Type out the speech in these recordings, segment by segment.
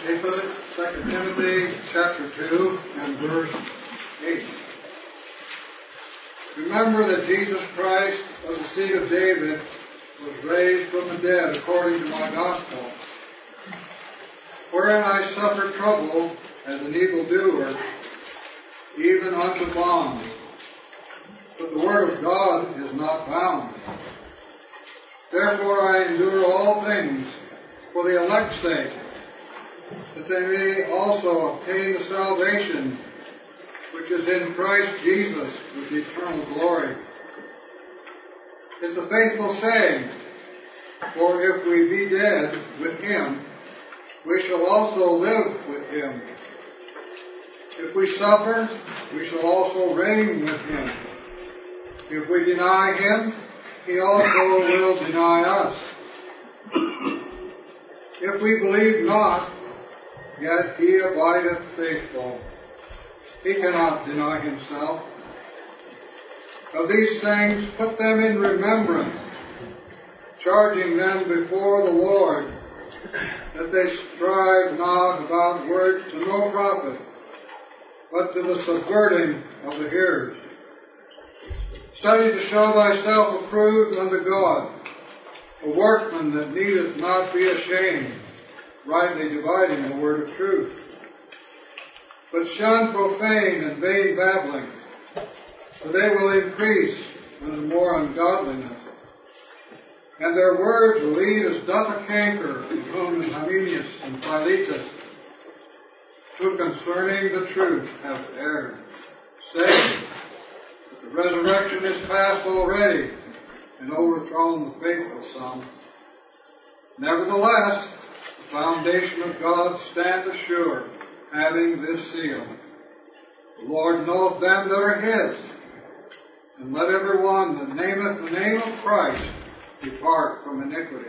2 Timothy chapter 2 and verse 8. Remember that Jesus Christ of the seed of David was raised from the dead according to my gospel, wherein I suffered trouble as an evildoer, even unto bonds. But the word of God is not bound. Therefore I endure all things for the elect's sake, that they may also obtain the salvation which is in Christ Jesus with eternal glory. It's a faithful saying, for if we be dead with Him, we shall also live with Him. If we suffer, we shall also reign with Him. If we deny Him, He also will deny us. If we believe not, yet He abideth faithful. He cannot deny Himself. Of these things put them in remembrance, charging them before the Lord, that they strive not about words to no profit, but to the subverting of the hearers. Study to show thyself approved unto God, a workman that needeth not be ashamed, rightly dividing the word of truth. But shun profane and vain babbling, for they will increase unto more ungodliness. And their words will lead as doth a canker, of whom is Hymenaeus and Philetus, who concerning the truth have erred, saying that the resurrection is past already, and overthrown the faithful some. Nevertheless, the foundation of God standeth sure, having this seal: the Lord knoweth them that are His. And let every one that nameth the name of Christ depart from iniquity.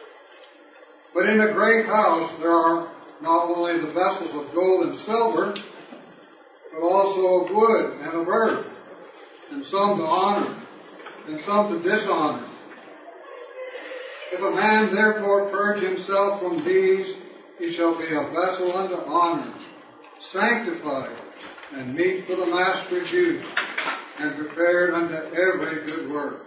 But in a great house there are not only the vessels of gold and silver, but also of wood and of earth, and some to honor, and some to dishonor. If a man therefore purge himself from these, he shall be a vessel unto honor, sanctified, and meet for the master's use, and prepared unto every good work.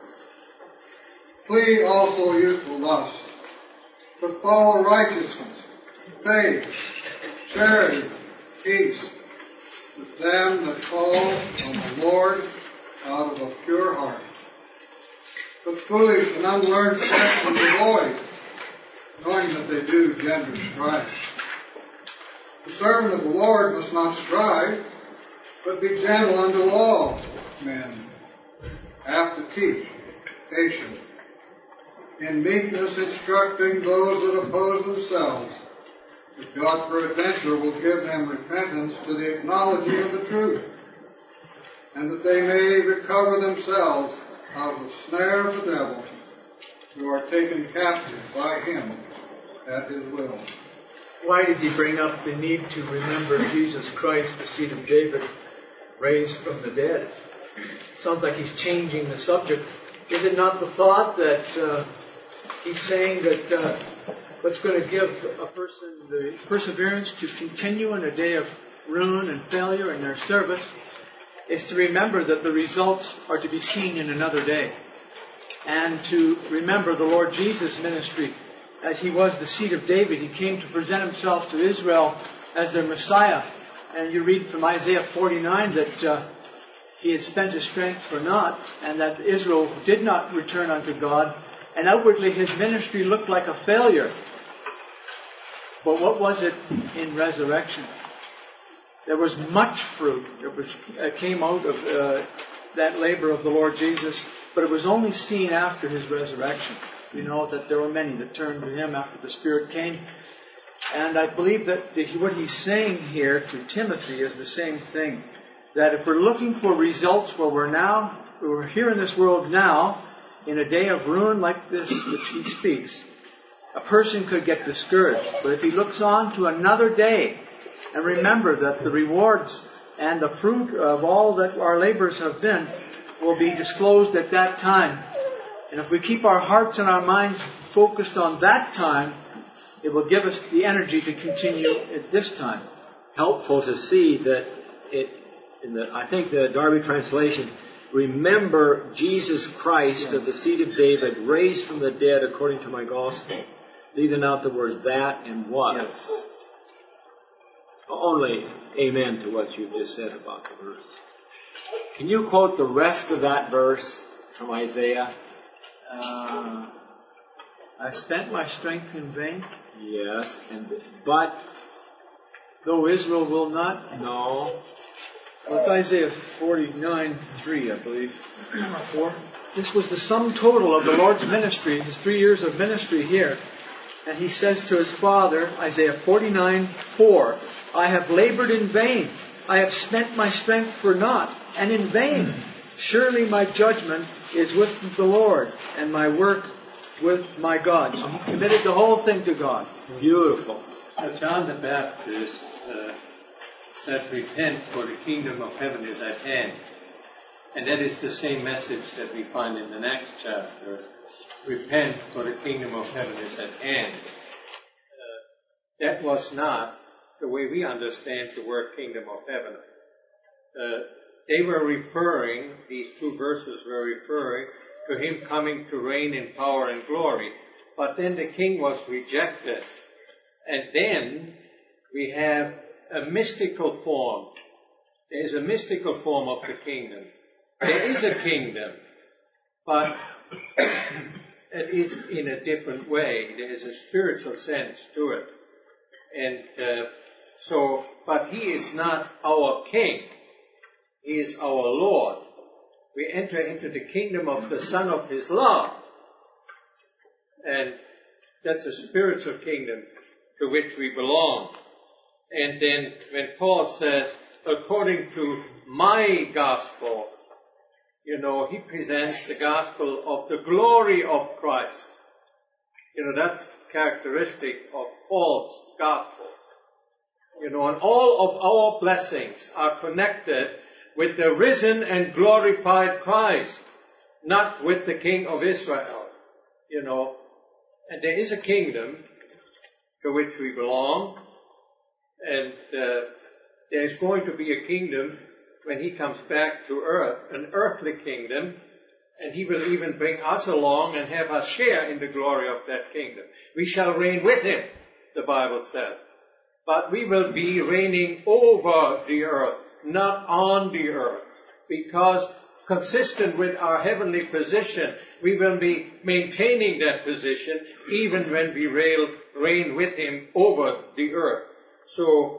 Flee also youthful lust, but follow righteousness, faith, charity, peace, with them that call on the Lord out of a pure heart. But foolish and unlearned persons avoid, knowing that they do gender strife. The servant of the Lord must not strive, but be gentle unto all men, apt to teach, patient, in meekness instructing those that oppose themselves, that God peradventure will give them repentance to the acknowledging of the truth, and that they may recover themselves out of the snare of the devil, who are taken captive by him at his will. Why does he bring up the need to remember Jesus Christ, the seed of David, raised from the dead? Sounds like he's changing the subject. Is it not the thought that he's saying that what's going to give a person the perseverance to continue in a day of ruin and failure in their service is to remember that the results are to be seen in another day, and to remember the Lord Jesus' ministry. As he was the seed of David, he came to present himself to Israel as their Messiah. And you read from Isaiah 49 that he had spent his strength for naught, and that Israel did not return unto God, and outwardly his ministry looked like a failure. But what was it in resurrection? There was much fruit that came out of that labor of the Lord Jesus, but it was only seen after his resurrection. We know that there were many that turned to him after the Spirit came. And I believe that what he's saying here to Timothy is the same thing. That if we're looking for results where we're here in this world now, in a day of ruin like this which he speaks, a person could get discouraged. But if he looks on to another day, and remember that the rewards and the fruit of all that our labors have been will be disclosed at that time. And if we keep our hearts and our minds focused on that time, it will give us the energy to continue at this time. Helpful to see that I think the Darby translation, remember Jesus Christ of the seed of David, raised from the dead according to my gospel. Leaving out the words that and what. Yes. Only amen to what you just said about the verse. Can you quote the rest of that verse from Isaiah? I spent my strength in vain. Yes, but though Israel will not. No. Well, it's Isaiah 49:3, I believe. Or 4. This was the sum total of the Lord's ministry, his 3 years of ministry here. And he says to his Father, Isaiah 49:4, I have labored in vain. I have spent my strength for naught and in vain. Surely my judgment is with the Lord and my work with my God. So he committed the whole thing to God. Beautiful. John the Baptist said, repent, for the kingdom of heaven is at hand. And that is the same message that we find in the next chapter. Repent, for the kingdom of heaven is at hand. That was not the way we understand the word kingdom of heaven. They were referring, these two verses were referring to him coming to reign in power and glory. But then the king was rejected. And then we have a mystical form. There is a mystical form of the kingdom. There is a kingdom, but it is in a different way. There is a spiritual sense to it. And but he is not our king. He is our Lord. We enter into the kingdom of the Son of his love. And that's a spiritual kingdom to which we belong. And then when Paul says, according to my gospel, he presents the gospel of the glory of Christ. That's characteristic of Paul's gospel. And all of our blessings are connected with the risen and glorified Christ, not with the King of Israel. And there is a kingdom to which we belong, and there's going to be a kingdom when he comes back to earth, an earthly kingdom, and he will even bring us along and have us share in the glory of that kingdom. We shall reign with him, the Bible says. But we will be reigning over the earth, not on the earth, because consistent with our heavenly position, we will be maintaining that position even when we reign with him over the earth. So,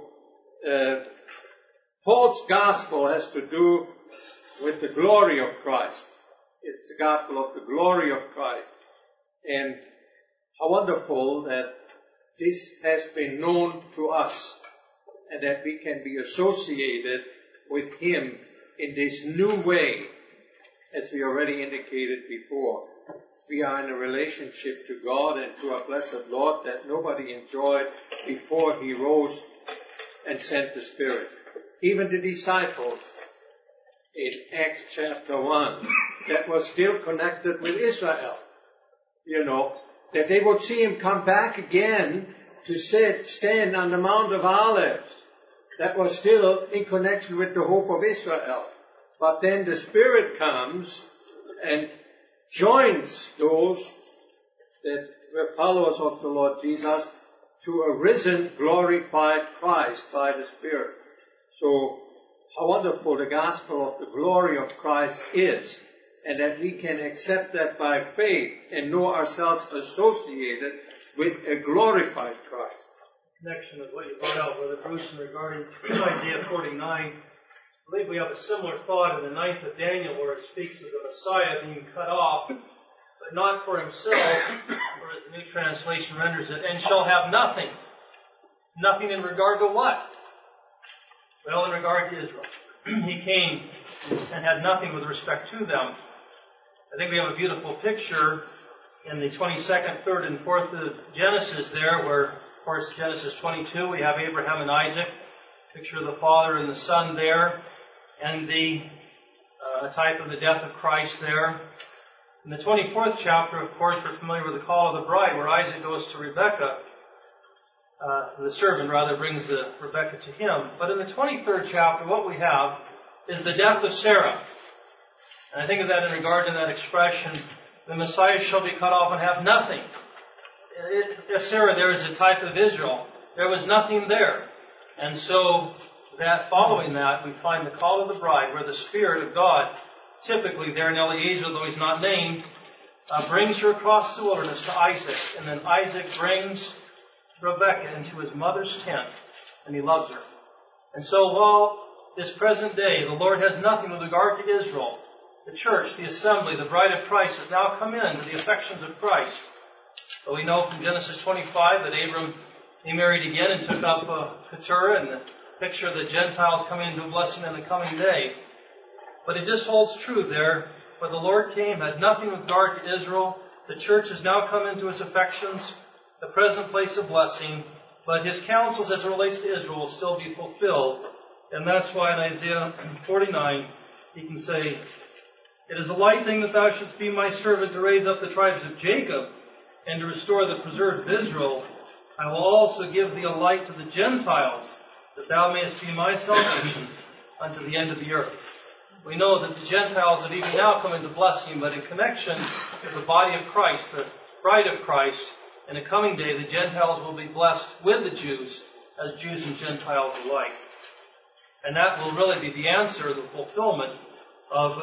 Paul's gospel has to do with the glory of Christ. It's the gospel of the glory of Christ. And how wonderful that this has been known to us and that we can be associated with him in this new way, as we already indicated before. We are in a relationship to God and to our blessed Lord that nobody enjoyed before he rose and sent the Spirit. Even the disciples in Acts chapter 1, that was still connected with Israel. That they would see him come back again to stand on the Mount of Olives. That was still in connection with the hope of Israel. But then the Spirit comes and joins those that were followers of the Lord Jesus to a risen, glorified Christ by the Spirit. So, how wonderful the gospel of the glory of Christ is, and that we can accept that by faith and know ourselves associated with a glorified Christ. Connection with what you brought out, Brother Bruce, regarding Isaiah 49. I believe we have a similar thought in the 9th of Daniel, where it speaks of the Messiah being cut off, but not for himself, or as the New Translation renders it, and shall have nothing. Nothing in regard to what? Well, in regard to Israel. He came and had nothing with respect to them. I think we have a beautiful picture in the 22nd, 3rd, and 4th of Genesis there, where, of course, Genesis 22, we have Abraham and Isaac, picture of the Father and the Son there, and the type of the death of Christ there. In the 24th chapter, of course, we're familiar with the call of the bride, where Isaac goes to Rebekah, the servant rather brings Rebekah to him. But in the 23rd chapter, what we have is the death of Sarah. And I think of that in regard to that expression, the Messiah shall be cut off and have nothing. Sarah there is a type of Israel. There was nothing there. And so that following that, we find the call of the bride, where the Spirit of God, typically there in Eliezer, though he's not named, brings her across the wilderness to Isaac. And then Isaac brings Rebekah into his mother's tent, and he loves her. And so while this present day the Lord has nothing with regard to Israel, the church, the assembly, the bride of Christ has now come in to the affections of Christ. But we know from Genesis 25 that Abram, he married again and took up Keturah, and the picture of the Gentiles coming into a blessing in the coming day. But it just holds true there. Where the Lord came, had nothing with regard to Israel. The church has now come into his affections, the present place of blessing. But his counsels as it relates to Israel will still be fulfilled. And that's why in Isaiah 49, he can say, "It is a light thing that thou shouldst be my servant to raise up the tribes of Jacob and to restore the preserved of Israel. I will also give thee a light to the Gentiles, that thou mayest be my salvation unto the end of the earth." We know that the Gentiles have even now come into blessing, but in connection with the body of Christ, the bride of Christ, in a coming day, the Gentiles will be blessed with the Jews, as Jews and Gentiles alike. And that will really be the answer, the fulfillment of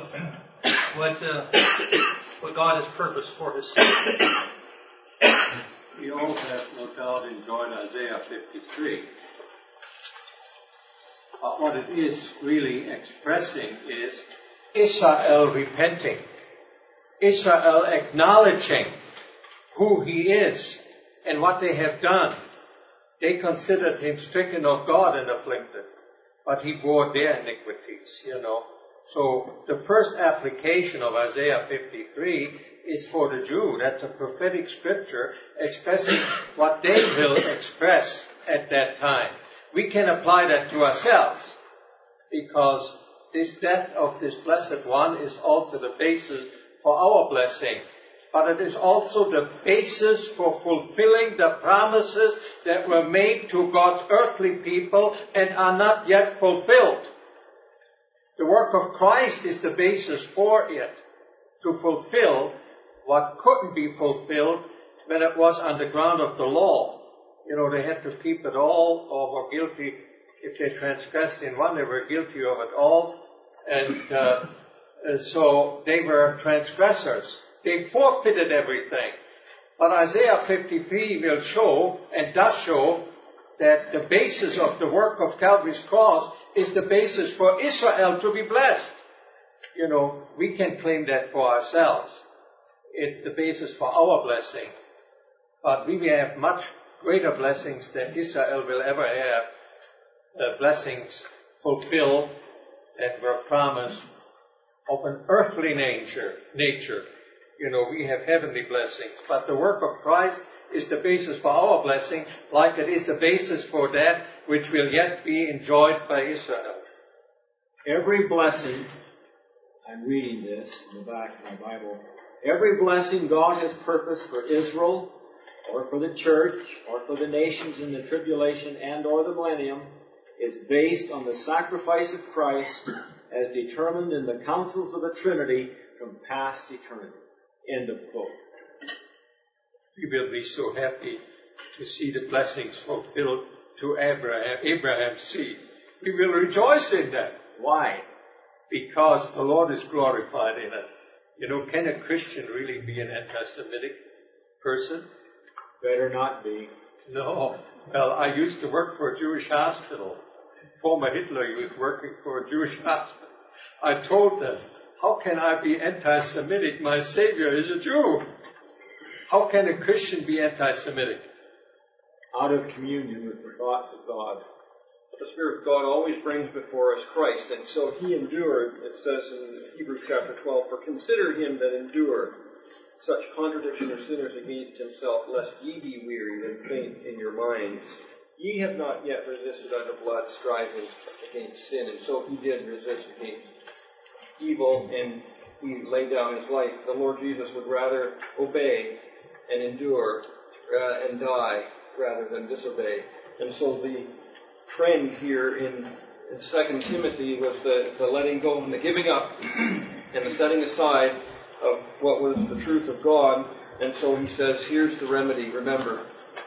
what God has purposed for his son. We all have no doubt enjoyed Isaiah 53. But what it is really expressing is Israel repenting. Israel acknowledging who he is and what they have done. They considered him stricken of God and afflicted, but he bore their iniquities, So the first application of Isaiah 53 is for the Jew. That's a prophetic scripture expressing what they will express at that time. We can apply that to ourselves, because this death of this blessed one is also the basis for our blessing. But it is also the basis for fulfilling the promises that were made to God's earthly people and are not yet fulfilled. The work of Christ is the basis for it, to fulfill what couldn't be fulfilled when it was on the ground of the law. They had to keep it all, or were guilty. If they transgressed in one, they were guilty of it all. And so they were transgressors. They forfeited everything. But Isaiah 53 will show, and does show, that the basis of the work of Calvary's cross is the basis for Israel to be blessed. We can claim that for ourselves. It's the basis for our blessing. But we will have much greater blessings than Israel will ever have. Blessings fulfilled that were promised of an earthly nature. We have heavenly blessings. But the work of Christ is the basis for our blessing, like it is the basis for that which will yet be enjoyed by Israel. Every blessing, I'm reading this in the back of my Bible, every blessing God has purposed for Israel, or for the church, or for the nations in the tribulation and or the millennium, is based on the sacrifice of Christ as determined in the counsels of the Trinity from past eternity. End of quote. We will be so happy to see the blessings fulfilled to Abraham's seed. We will rejoice in that. Why? Because the Lord is glorified in it. Can a Christian really be an anti-Semitic person? Better not be. No. Well, I used to work for a Jewish hospital. Former Hitler was working for a Jewish hospital. I told them, how can I be anti-Semitic? My Savior is a Jew. How can a Christian be anti-Semitic? Out of communion with the thoughts of God. The Spirit of God always brings before us Christ, and so he endured, it says in Hebrews chapter 12, for consider him that endured such contradiction of sinners against himself, lest ye be wearied and faint in your minds. Ye have not yet resisted unto blood, striving against sin. And so he did resist against evil, and he laid down his life. The Lord Jesus would rather obey and endure and die rather than disobey. And so the trend here in 2 Timothy was the letting go and the giving up and the setting aside of what was the truth of God. And so he says, here's the remedy. Remember.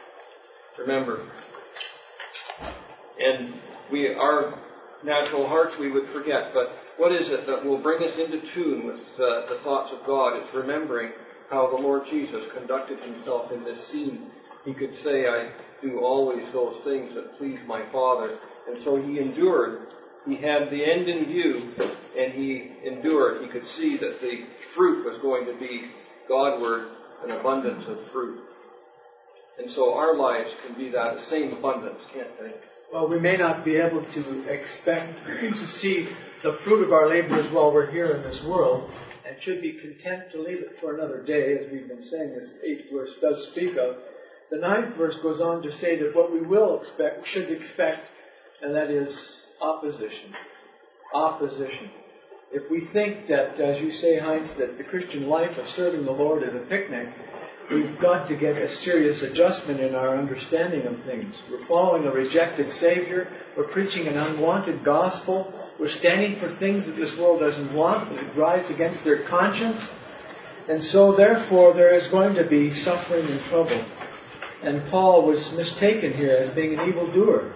And our natural hearts we would forget. But what is it that will bring us into tune with the thoughts of God? It's remembering how the Lord Jesus conducted himself in this scene. He could say, I do always those things that please my Father. And so he endured. He had the end in view, and he endured. He could see that the fruit was going to be Godward, an abundance of fruit. And so our lives can be that same abundance, can't they? Well, we may not be able to expect to see the fruit of our labors while we're here in this world, and should be content to leave it for another day, as we've been saying, this 8th verse does speak of. The 9th verse goes on to say that what we should expect, and that is opposition. Opposition. If we think that, as you say, Heinz, that the Christian life of serving the Lord is a picnic, we've got to get a serious adjustment in our understanding of things. We're following a rejected Savior. We're preaching an unwanted gospel. We're standing for things that this world doesn't want, that it drives against their conscience. And so, therefore, there is going to be suffering and trouble. And Paul was mistaken here as being an evildoer.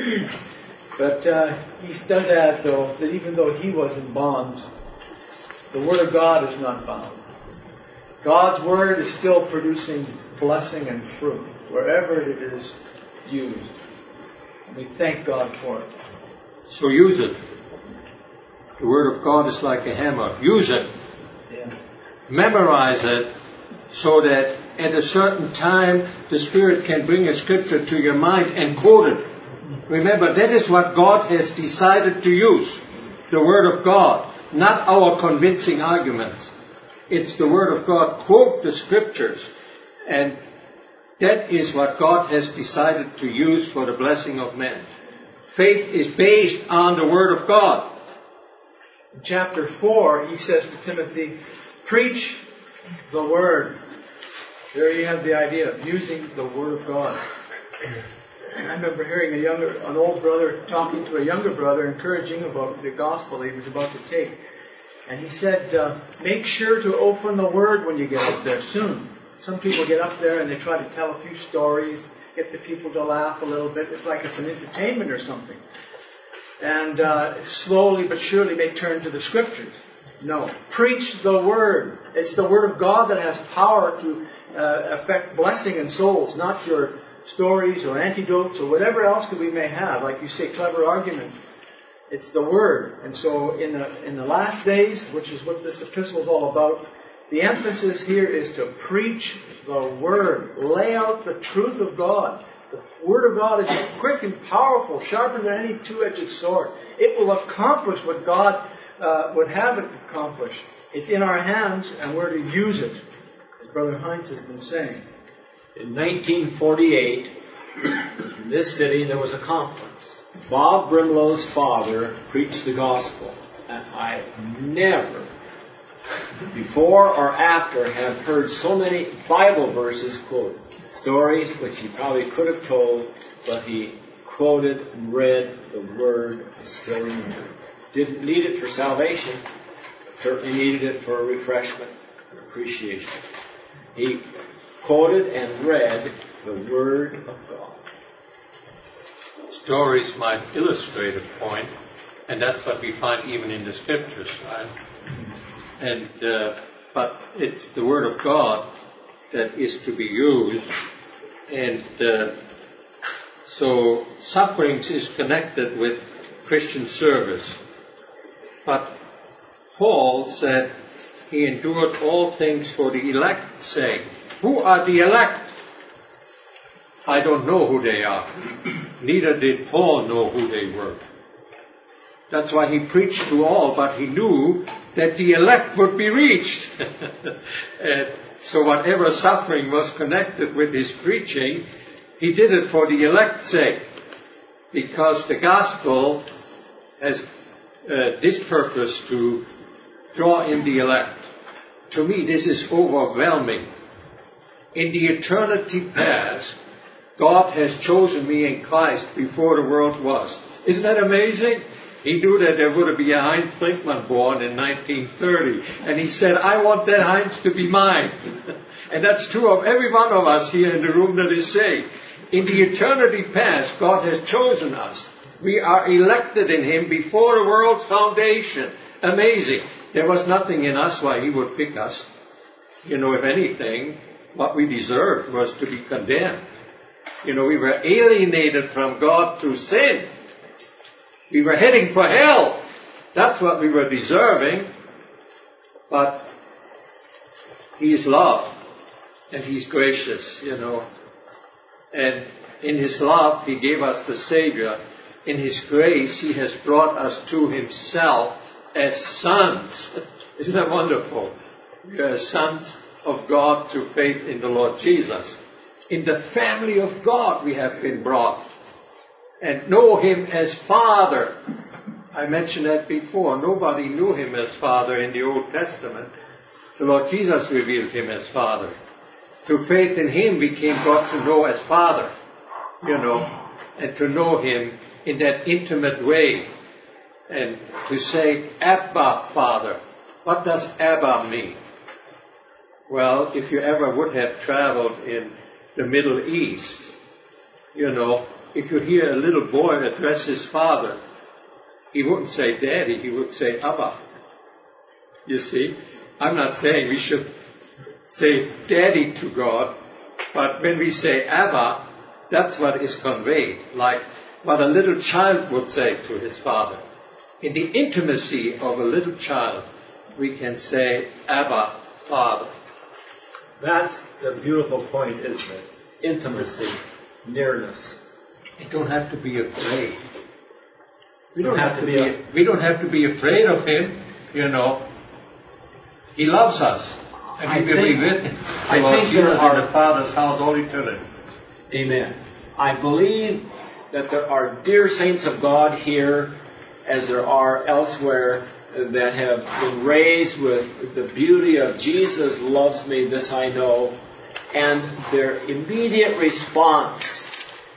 But he does add, though, that even though he was in bonds, the Word of God is not bound. God's Word is still producing blessing and fruit wherever it is used. And we thank God for it. So use it. The Word of God is like a hammer. Use it. Yeah. Memorize it so that at a certain time the Spirit can bring a scripture to your mind and quote it. Remember, that is what God has decided to use. The Word of God. Not our convincing arguments. It's the Word of God. Quote the Scriptures. And that is what God has decided to use for the blessing of men. Faith is based on the Word of God. In chapter 4, he says to Timothy, preach the Word. There you have the idea of using the Word of God. I remember hearing an old brother talking to a younger brother, encouraging about the gospel he was about to take. And he said, make sure to open the Word when you get up there soon. Some people get up there and they try to tell a few stories, get the people to laugh a little bit. It's like it's an entertainment or something. And slowly but surely they turn to the Scriptures. No. Preach the Word. It's the Word of God that has power to affect blessing in souls, not your stories or antidotes or whatever else that we may have. Like you say, clever arguments. It's the Word. And so in the last days, which is what this epistle is all about, the emphasis here is to preach the Word. Lay out the truth of God. The Word of God is quick and powerful, sharper than any two-edged sword. It will accomplish what God would have it accomplish. It's in our hands, and we're to use it, as Brother Heinz has been saying. In 1948, in this city, there was a conference. Bob Brimlow's father preached the gospel. And I never, before or after, have heard so many Bible verses quoted. Stories which he probably could have told, but he quoted and read the Word I still remember. Didn't need it for salvation, but certainly needed it for refreshment and appreciation. He quoted and read the Word of God. Stories might illustrate a point, and that's what we find even in the Scriptures, right? And but it's the Word of God that is to be used, and so sufferings is connected with Christian service. But Paul said he endured all things for the elect's sake. Who are the elect? I don't know who they are. Neither did Paul know who they were. That's why he preached to all, but he knew that the elect would be reached. And so whatever suffering was connected with his preaching, he did it for the elect's sake. Because the gospel has this purpose to draw in the elect. To me, this is overwhelming. In the eternity past, God has chosen me in Christ before the world was. Isn't that amazing? He knew that there would be a Heinz Blinkman born in 1930. And he said, I want that Heinz to be mine. And that's true of every one of us here in the room that is saved. In the eternity past, God has chosen us. We are elected in Him before the world's foundation. Amazing. There was nothing in us why He would pick us. You know, if anything, what we deserved was to be condemned. You know, we were alienated from God through sin. We were heading for hell. That's what we were deserving. But He is love. And He's gracious, you know. And in His love, He gave us the Savior. In His grace, He has brought us to Himself as sons. Isn't that wonderful? We are sons of God through faith in the Lord Jesus. In the family of God we have been brought. And know Him as Father. I mentioned that before. Nobody knew Him as Father in the Old Testament. The Lord Jesus revealed Him as Father. Through faith in Him we came God to know as Father. You know, and to know Him in that intimate way. And to say, Abba, Father. What does Abba mean? Well, if you ever would have traveled in the Middle East, you know, if you hear a little boy address his father, he wouldn't say Daddy, he would say Abba. You see? I'm not saying we should say Daddy to God, but when we say Abba, that's what is conveyed, like what a little child would say to his father. In the intimacy of a little child, we can say Abba, Father. That's the beautiful point, isn't it? Intimacy, nearness. We don't have to be afraid. We don't have to be. We don't have to be afraid of Him. You know, He loves us, and we will be with Him. I think Jesus in the Father's house all eternity. Amen. I believe that there are dear saints of God here, as there are elsewhere, that have been raised with the beauty of Jesus loves me, this I know, and their immediate response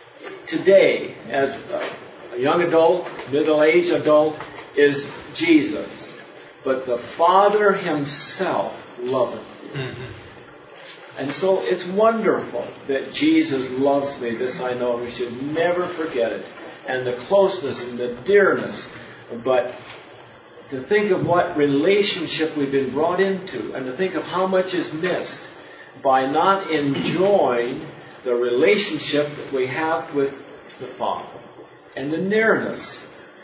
today as a young adult, middle-aged adult, is Jesus. But the Father Himself loveth you. Mm-hmm. And so it's wonderful that Jesus loves me, this I know. We should never forget it. And the closeness and the dearness. But to think of what relationship we've been brought into, and to think of how much is missed by not enjoying the relationship that we have with the Father, and the nearness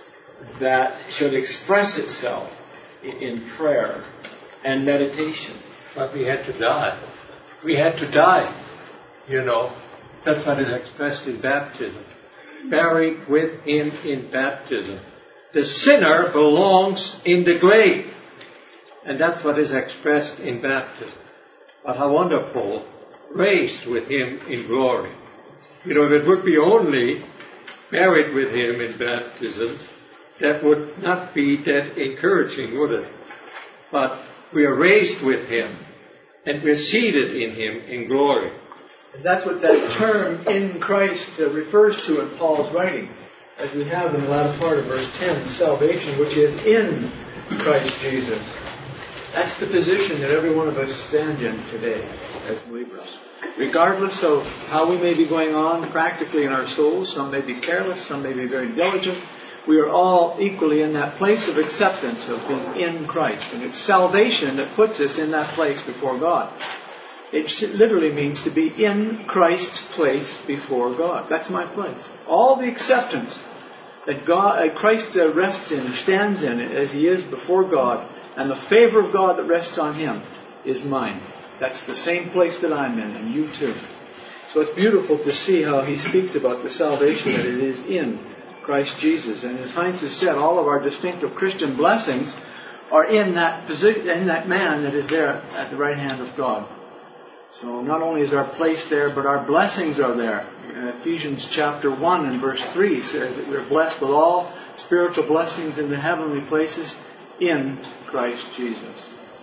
that should express itself in prayer and meditation. But we had to die. We had to die. You know, that's what is expressed in baptism. Buried with Him in baptism. The sinner belongs in the grave. And that's what is expressed in baptism. But how wonderful, raised with Him in glory. You know, if it would be only buried with Him in baptism, that would not be that encouraging, would it? But we are raised with Him, and we're seated in Him in glory. And that's what that term, in Christ, refers to in Paul's writing. As we have in the latter part of verse 10, salvation which is in Christ Jesus. That's the position that every one of us stand in today as believers. Regardless of how we may be going on practically in our souls, some may be careless, some may be very diligent, we are all equally in that place of acceptance of being in Christ. And it's salvation that puts us in that place before God. It literally means to be in Christ's place before God. That's my place. All the acceptance that Christ rests in, stands in, as He is before God, and the favor of God that rests on Him is mine. That's the same place that I'm in, and you too. So it's beautiful to see how he speaks about the salvation that it is in Christ Jesus. And as Heinz has said, all of our distinctive Christian blessings are in that position, in that man that is there at the right hand of God. So not only is our place there, but our blessings are there. Ephesians chapter 1 and verse 3 says that we're blessed with all spiritual blessings in the heavenly places in Christ Jesus.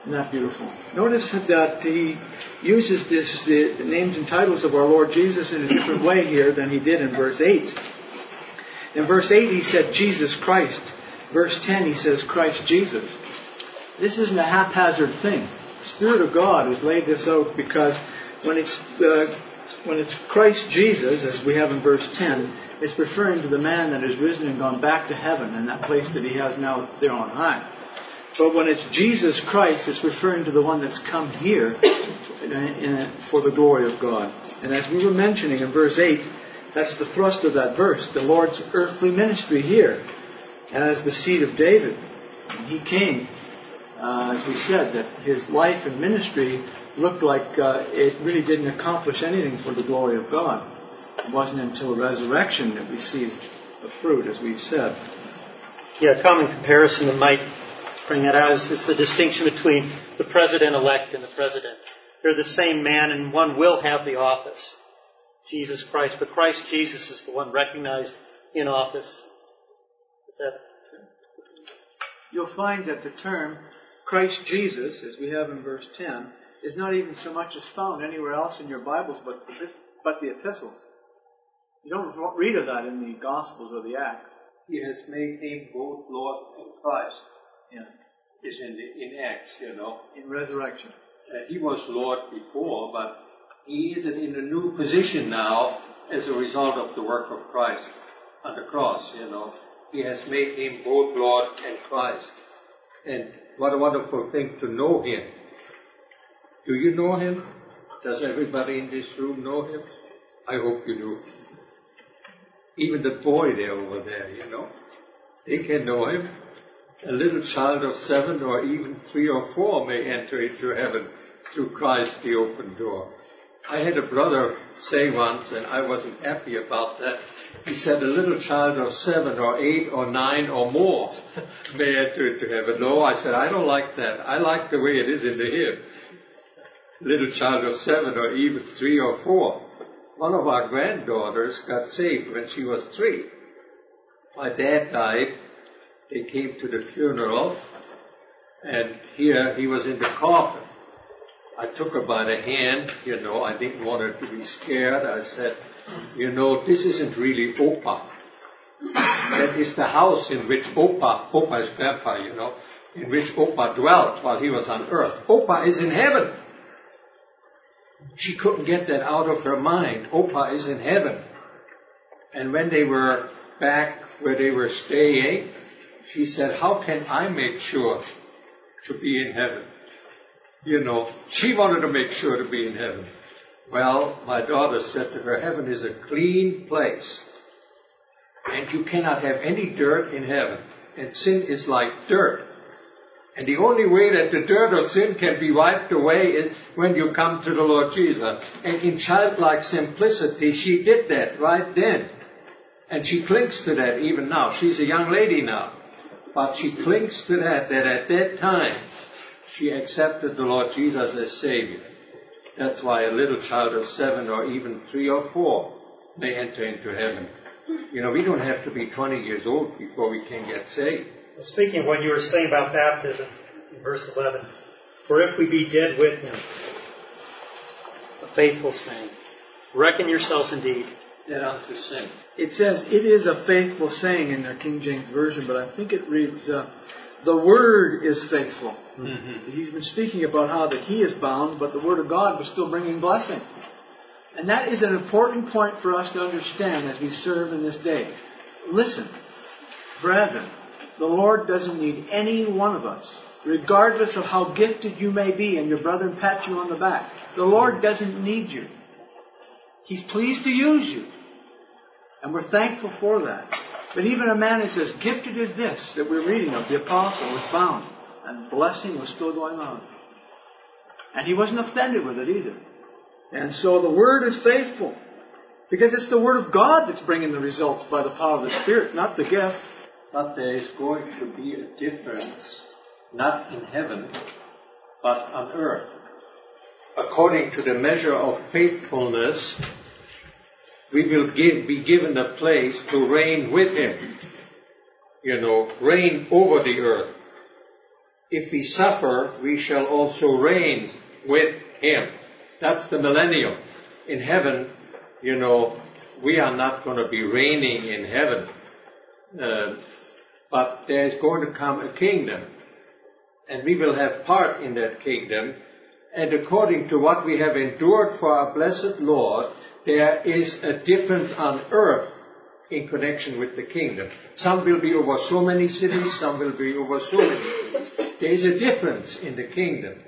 Isn't that beautiful? Notice that he uses the names and titles of our Lord Jesus in a different way here than he did in verse 8. In verse 8 he said Jesus Christ. Verse 10 he says Christ Jesus. This isn't a haphazard thing. The Spirit of God has laid this out because when it's Christ Jesus, as we have in verse 10, it's referring to the man that is risen and gone back to heaven and that place that he has now there on high. But when it's Jesus Christ, it's referring to the one that's come here for the glory of God. And as we were mentioning in verse 8, that's the thrust of that verse. The Lord's earthly ministry here as the seed of David. And he came, as we said, that his life and ministry looked like it really didn't accomplish anything for the glory of God. It wasn't until the resurrection that we see the fruit, as we've said. Yeah, a common comparison that might bring it out is it's the distinction between the president-elect and the president. They're the same man, and one will have the office, Jesus Christ. But Christ Jesus is the one recognized in office. Is that? You'll find that the term Christ Jesus, as we have in verse 10, is not even so much as found anywhere else in your Bibles but the epistles. You don't read of that in the Gospels or the Acts. He has made him both Lord and Christ. Yeah. It's in Acts, In resurrection. He was Lord before, but he is in a new position now as a result of the work of Christ on the cross, He has made him both Lord and Christ. And what a wonderful thing to know him. Do you know him? Does everybody in this room know him? I hope you do. Even the boy there over there, they can know him. A little child of 7 or even 3 or 4 may enter into heaven through Christ, the open door. I had a brother say once, and I wasn't happy about that. He said a little child of 7 or 8 or 9 or more may enter into heaven. No, I said, I don't like that. I like the way it is in the hymn. Little child of 7 or even 3 or 4. One of our granddaughters got saved when she was 3. My dad died. They came to the funeral, and here he was in the coffin. I took her by the hand, I didn't want her to be scared. I said, this isn't really Opa. That is the house in which Opa is Grandpa, in which Opa dwelt while he was on earth. Opa is in heaven. She couldn't get that out of her mind. Opa is in heaven. And when they were back where they were staying, she said, how can I make sure to be in heaven? She wanted to make sure to be in heaven. Well, my daughter said to her, heaven is a clean place. And you cannot have any dirt in heaven. And sin is like dirt. And the only way that the dirt of sin can be wiped away is when you come to the Lord Jesus. And in childlike simplicity, she did that right then. And she clings to that even now. She's a young lady now. But she clings to that at that time, she accepted the Lord Jesus as Savior. That's why a little child of 7 or even 3 or 4 may enter into heaven. We don't have to be 20 years old before we can get saved. Speaking of what you were saying about baptism, in verse 11, for if we be dead with him, a faithful saying, reckon yourselves indeed dead unto sin. It says, it is a faithful saying in the King James Version, but I think it reads, the Word is faithful. Mm-hmm. He's been speaking about how that he is bound, but the Word of God was still bringing blessing. And that is an important point for us to understand as we serve in this day. Listen, brethren, the Lord doesn't need any one of us, regardless of how gifted you may be, and your brethren pat you on the back. The Lord doesn't need you. He's pleased to use you. And we're thankful for that. But even a man who says, gifted is this, that we're reading of, the apostle was bound, and blessing was still going on. And he wasn't offended with it either. And so the Word is faithful. Because it's the Word of God that's bringing the results by the power of the Spirit, not the gift. But there is going to be a difference, not in heaven, but on earth. According to the measure of faithfulness, we will be given a place to reign with Him. Reign over the earth. if we suffer, we shall also reign with him. That's the millennium. In heaven, we are not going to be reigning in heaven. But there is going to come a kingdom. And we will have part in that kingdom. And according to what we have endured for our blessed Lord, there is a difference on earth in connection with the kingdom. Some will be over so many cities, some will be over so many cities. There is a difference in the kingdom,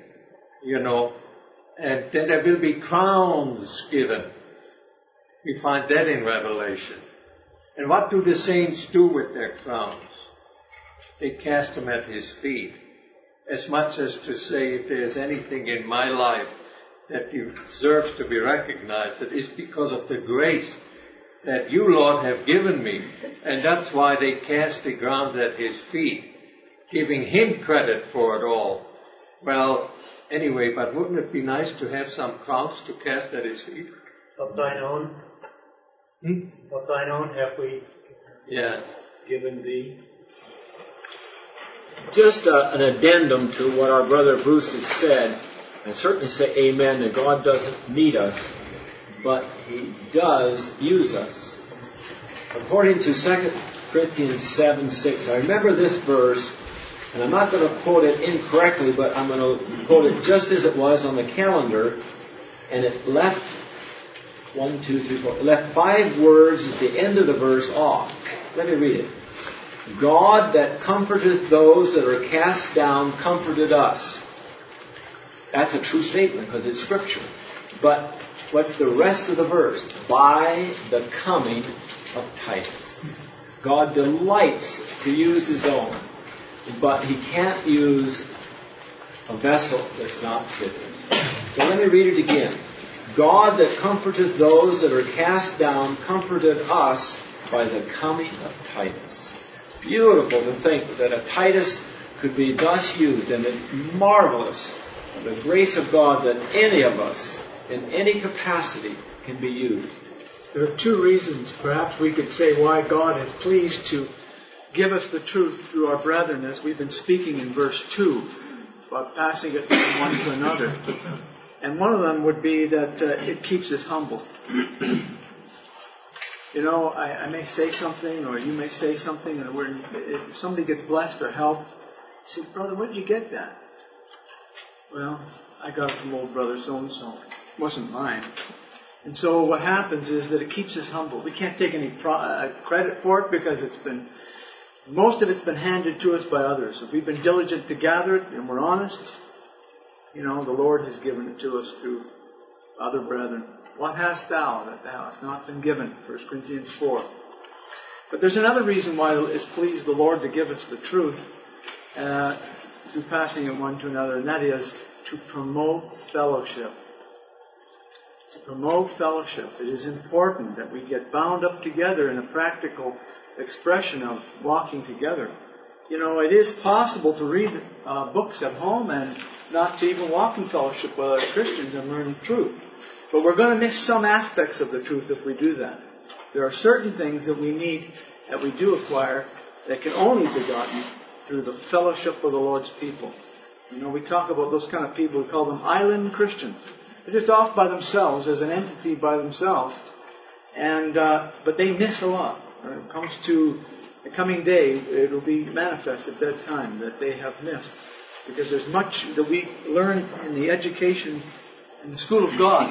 and then there will be crowns given. We find that in Revelation. And what do the saints do with their crowns? They cast them at his feet, as much as to say, if there's anything in my life that deserves to be recognized, it is because of the grace that you, Lord, have given me. And that's why they cast the ground at his feet, giving him credit for it all. Well, anyway, but wouldn't it be nice to have some crowns to cast at his feet? Of thine own? Of thine own have we given thee. Just an addendum to what our brother Bruce has said, and certainly say amen, that God doesn't need us, but he does use us. According to 2 Corinthians 7:6, I remember this verse, and I'm not going to quote it incorrectly, but I'm going to quote it just as it was on the calendar, and it left 5 words at the end of the verse off. Let me read it. God that comforteth those that are cast down comforted us. That's a true statement because it's Scripture. But what's the rest of the verse? By the coming of Titus. God delights to use his own, but he can't use a vessel that's not fitted. So let me read it again. God that comforteth those that are cast down comforted us by the coming of Titus. Beautiful to think that a Titus could be thus used, and it's marvelous, the grace of God, that any of us in any capacity can be used. There are 2 reasons, perhaps we could say, why God is pleased to give us the truth through our brethren, as we've been speaking in verse 2, about passing it from one to another. And one of them would be that it keeps us humble. I may say something, or you may say something, and if somebody gets blessed or helped, you say, brother, where did you get that? Well, I got it from old brother so-and-so. It wasn't mine. And so what happens is that it keeps us humble. We can't take any credit for it because most of it's been handed to us by others. If we've been diligent to gather it and we're honest, the Lord has given it to us through other brethren. What hast thou that thou hast not been given? 1 Corinthians 4. But there's another reason why it's pleased the Lord to give us the truth through passing it one to another, and that is to promote fellowship. To promote fellowship. It is important that we get bound up together in a practical expression of walking together. It is possible to read books at home and not to even walk in fellowship with other Christians and learn the truth. But we're going to miss some aspects of the truth if we do that. There are certain things that we need, that we do acquire, that can only be gotten through the fellowship of the Lord's people. We talk about those kind of people, we call them island Christians. They're just off by themselves, as an entity by themselves. But they miss a lot. When it comes to the coming day, it will be manifest at that time that they have missed. Because there's much that we learn in the education in the school of God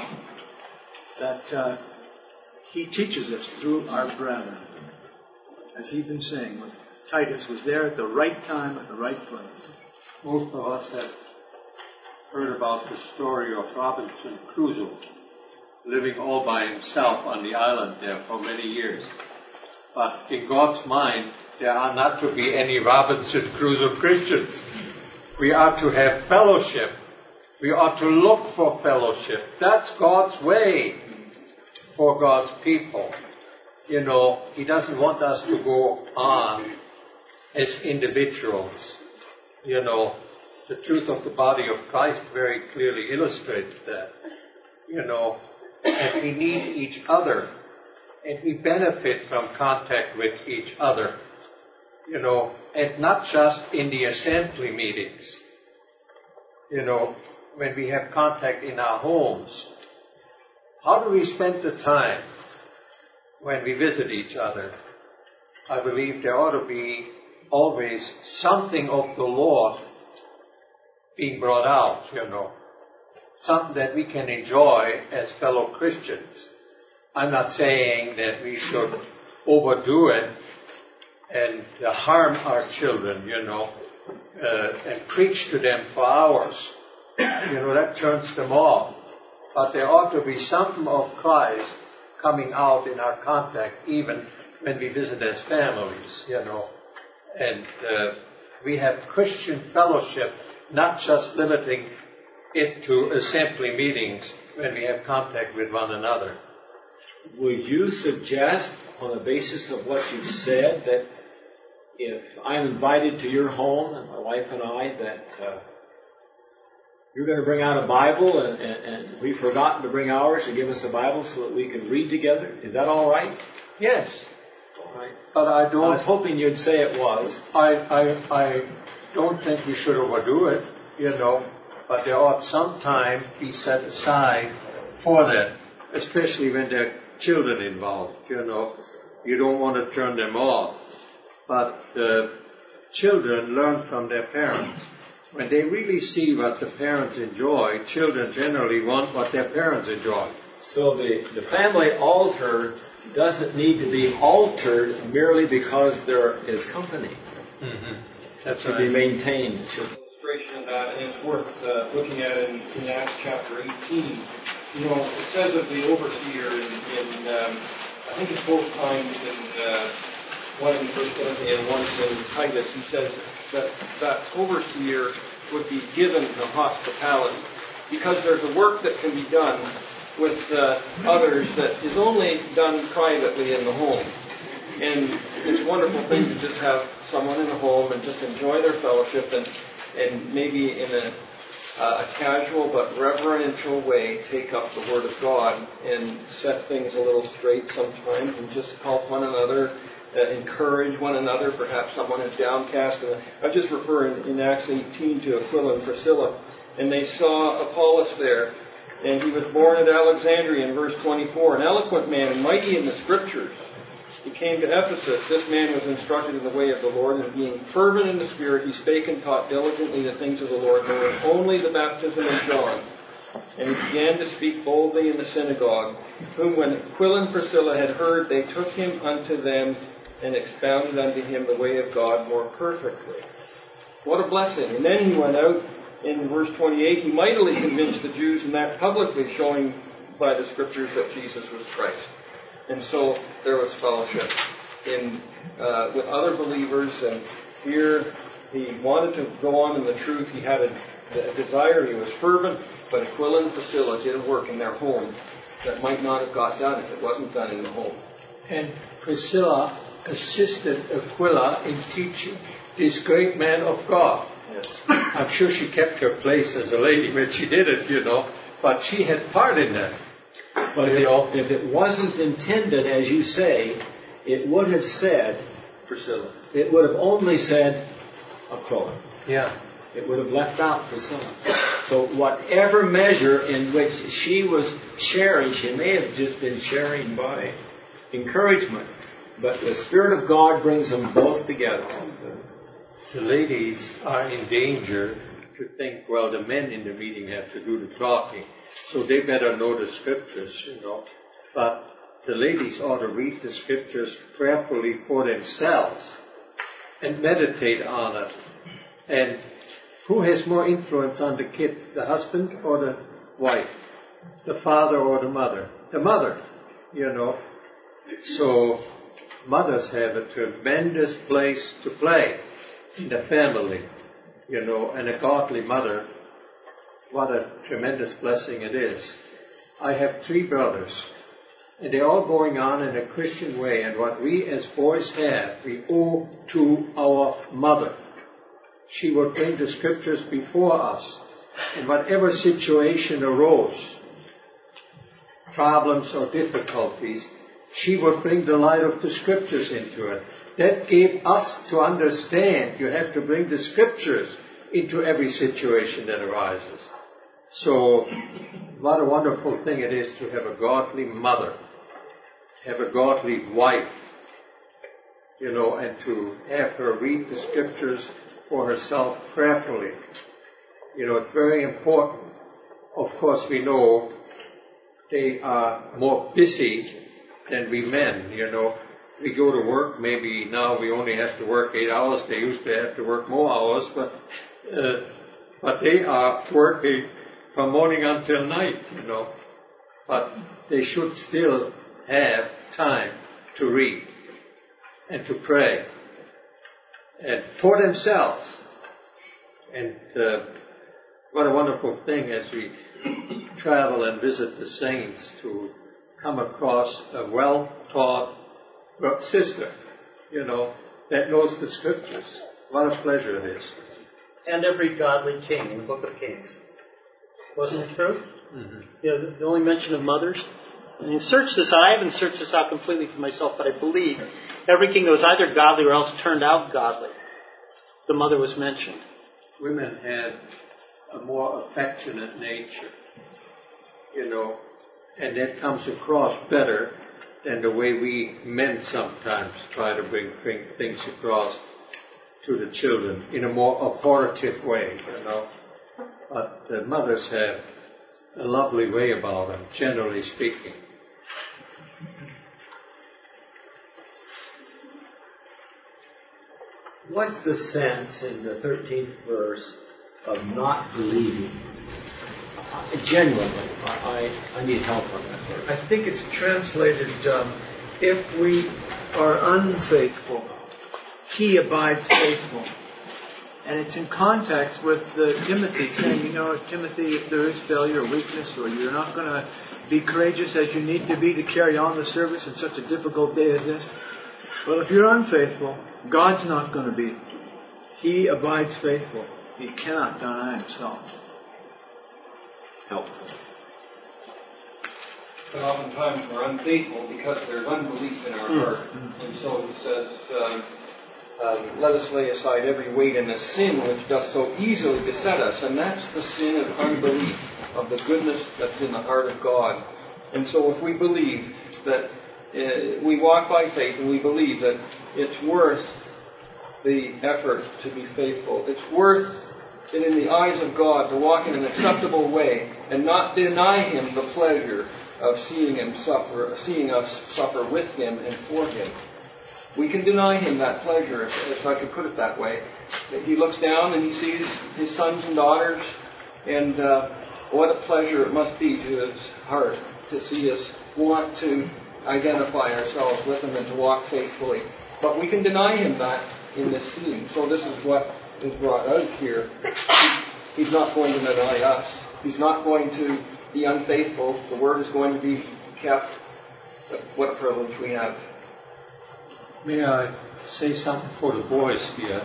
that he teaches us through our brethren. As he's been saying, Titus was there at the right time, at the right place. Most of us have heard about the story of Robinson Crusoe, living all by himself on the island there for many years. But in God's mind, there are not to be any Robinson Crusoe Christians. We are to have fellowship. We ought to look for fellowship. That's God's way for God's people. He doesn't want us to go on as individuals. The truth of the body of Christ very clearly illustrates that. And we need each other. And we benefit from contact with each other. and not just in the assembly meetings. When we have contact in our homes, how do we spend the time when we visit each other? I believe there ought to be always something of the Lord being brought out, something that we can enjoy as fellow Christians. I'm not saying that we should overdo it and harm our children, and preach to them for hours. That turns them off. But there ought to be something of Christ coming out in our contact, even when we visit as families, And we have Christian fellowship, not just limiting it to assembly meetings when we have contact with one another. Would you suggest, on the basis of what you've said, that if I'm invited to your home, and my wife and I, that you're going to bring out a Bible, and we've forgotten to bring ours, to give us a Bible so that we can read together? Is that all right? Yes. All right. But I was hoping you'd say it was. I don't think we should overdo it, but there ought some time be set aside for that, especially when there are children involved, You don't want to turn them off. But children learn from their parents. When they really see what the parents enjoy, children generally want what their parents enjoy. So the family altar doesn't need to be altered merely because there is company. Mm-hmm. That should be maintained. Illustration of that, and it's worth looking at in Acts chapter 18. It says of the overseer in I think it's both times in one in 1 Timothy and one in Titus, he says that overseer would be given the hospitality, because there's a work that can be done with others that is only done privately in the home. And it's a wonderful thing to just have someone in the home and just enjoy their fellowship and maybe in a casual but reverential way take up the Word of God and set things a little straight sometimes and just help one another, encourage one another. Perhaps someone is downcast. I just refer in Acts 18 to Aquila and Priscilla, and they saw Apollos there, and he was born at Alexandria in verse 24, an eloquent man and mighty in the Scriptures. He came to Ephesus. This man was instructed in the way of the Lord, and being fervent in the Spirit, he spake and taught diligently the things of the Lord, knowing only the baptism of John. And he began to speak boldly in the synagogue, whom when Aquila and Priscilla had heard, they took him unto them and expounded unto him the way of God more perfectly. What a blessing. And then he went out in verse 28. He mightily convinced the Jews, and that publicly, showing by the Scriptures that Jesus was Christ. And so there was fellowship with other believers, and here he wanted to go on in the truth. He had a desire. He was fervent, but Aquila and Priscilla did a work in their home that might not have got done if it wasn't done in the home. And Priscilla assisted Aquila in teaching this great man of God. Yes. I'm sure she kept her place as a lady when she did it, but she had part in that. But if it wasn't intended, as you say, it would have said Priscilla. It would have only said Aquila. Yeah. It would have left out Priscilla. So whatever measure in which she was sharing, she may have just been sharing by encouragement. But the Spirit of God brings them both together. The ladies are in danger to think, well, the men in the meeting have to do the talking, so they better know the Scriptures, But the ladies ought to read the Scriptures prayerfully for themselves and meditate on it. And who has more influence on the kid, the husband or the wife? The father or the mother? The mother, So mothers have a tremendous place to play in the family, and a godly mother, what a tremendous blessing it is. I have 3 brothers, and they're all going on in a Christian way, and what we as boys have, we owe to our mother. She would bring the Scriptures before us, in whatever situation arose, problems or difficulties, she would bring the light of the Scriptures into it. that gave us to understand you have to bring the scriptures into every situation that arises. So, what a wonderful thing it is to have a godly mother, have a godly wife, and to have her read the scriptures for herself prayerfully. It's very important. Of course, we know they are more busy than we men, We go to work, maybe now we only have to work 8 hours. They used to have to work more hours, but they are working from morning until night, But they should still have time to read and to pray and for themselves. And what a wonderful thing as we travel and visit the saints to come across a well-taught sister, that knows the scriptures. What a pleasure it is. And every godly king in the book of Kings. Wasn't it true? Mm-hmm. The only mention of mothers. Search this out. I haven't searched this out completely for myself, but I believe every king that was either godly or else turned out godly, the mother was mentioned. Women had a more affectionate nature, and that comes across better than the way we men sometimes try to bring things across to the children in a more authoritative way, But the mothers have a lovely way about them, generally speaking. What's the sense in the 13th verse of not believing? Genuinely, I need help on that verse. I think it's translated, if we are unfaithful, he abides faithful. And it's in context with Timothy saying, Timothy, if there is failure or weakness, or you're not going to be courageous as you need to be to carry on the service in such a difficult day as this, well, if you're unfaithful, God's not going to be. He abides faithful. He cannot deny himself. Helpful. But oftentimes we're unfaithful because there's unbelief in our heart. And so he says, let us lay aside every weight and the sin which doth so easily beset us. And that's the sin of unbelief, of the goodness that's in the heart of God. And so if we believe that we walk by faith and we believe that it's worth the effort to be faithful, it's worth it in the eyes of God to walk in an acceptable way and not deny Him the pleasure of seeing us suffer with Him and for Him. We can deny Him that pleasure, if I could put it that way. He looks down and He sees His sons and daughters, and what a pleasure it must be to His heart to see us want to identify ourselves with Him and to walk faithfully. But we can deny Him that in this scene. So this is what is brought out here. He's not going to deny us. He's not going to be unfaithful. The Word is going to be kept. What a privilege we have. May I say something for the boys here?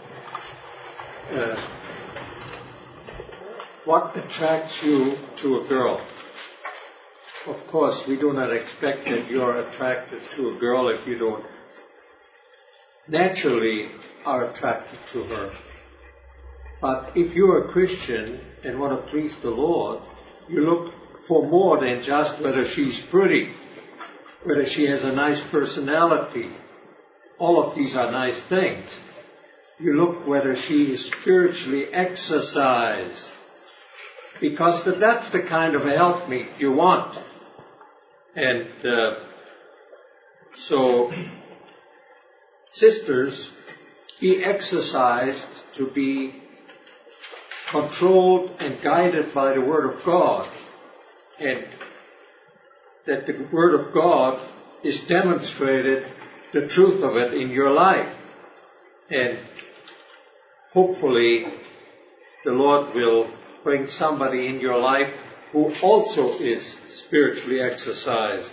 What attracts you to a girl? Of course, we do not expect that you're attracted to a girl if you don't naturally are attracted to her. But if you're a Christian and want to please the Lord, you look for more than just whether she's pretty, whether she has a nice personality. All of these are nice things. You look whether she is spiritually exercised, because that's the kind of a helpmeet you want. And so, sisters, be exercised to be controlled and guided by the Word of God, and that the Word of God is demonstrated, the truth of it in your life. And hopefully the Lord will bring somebody in your life who also is spiritually exercised.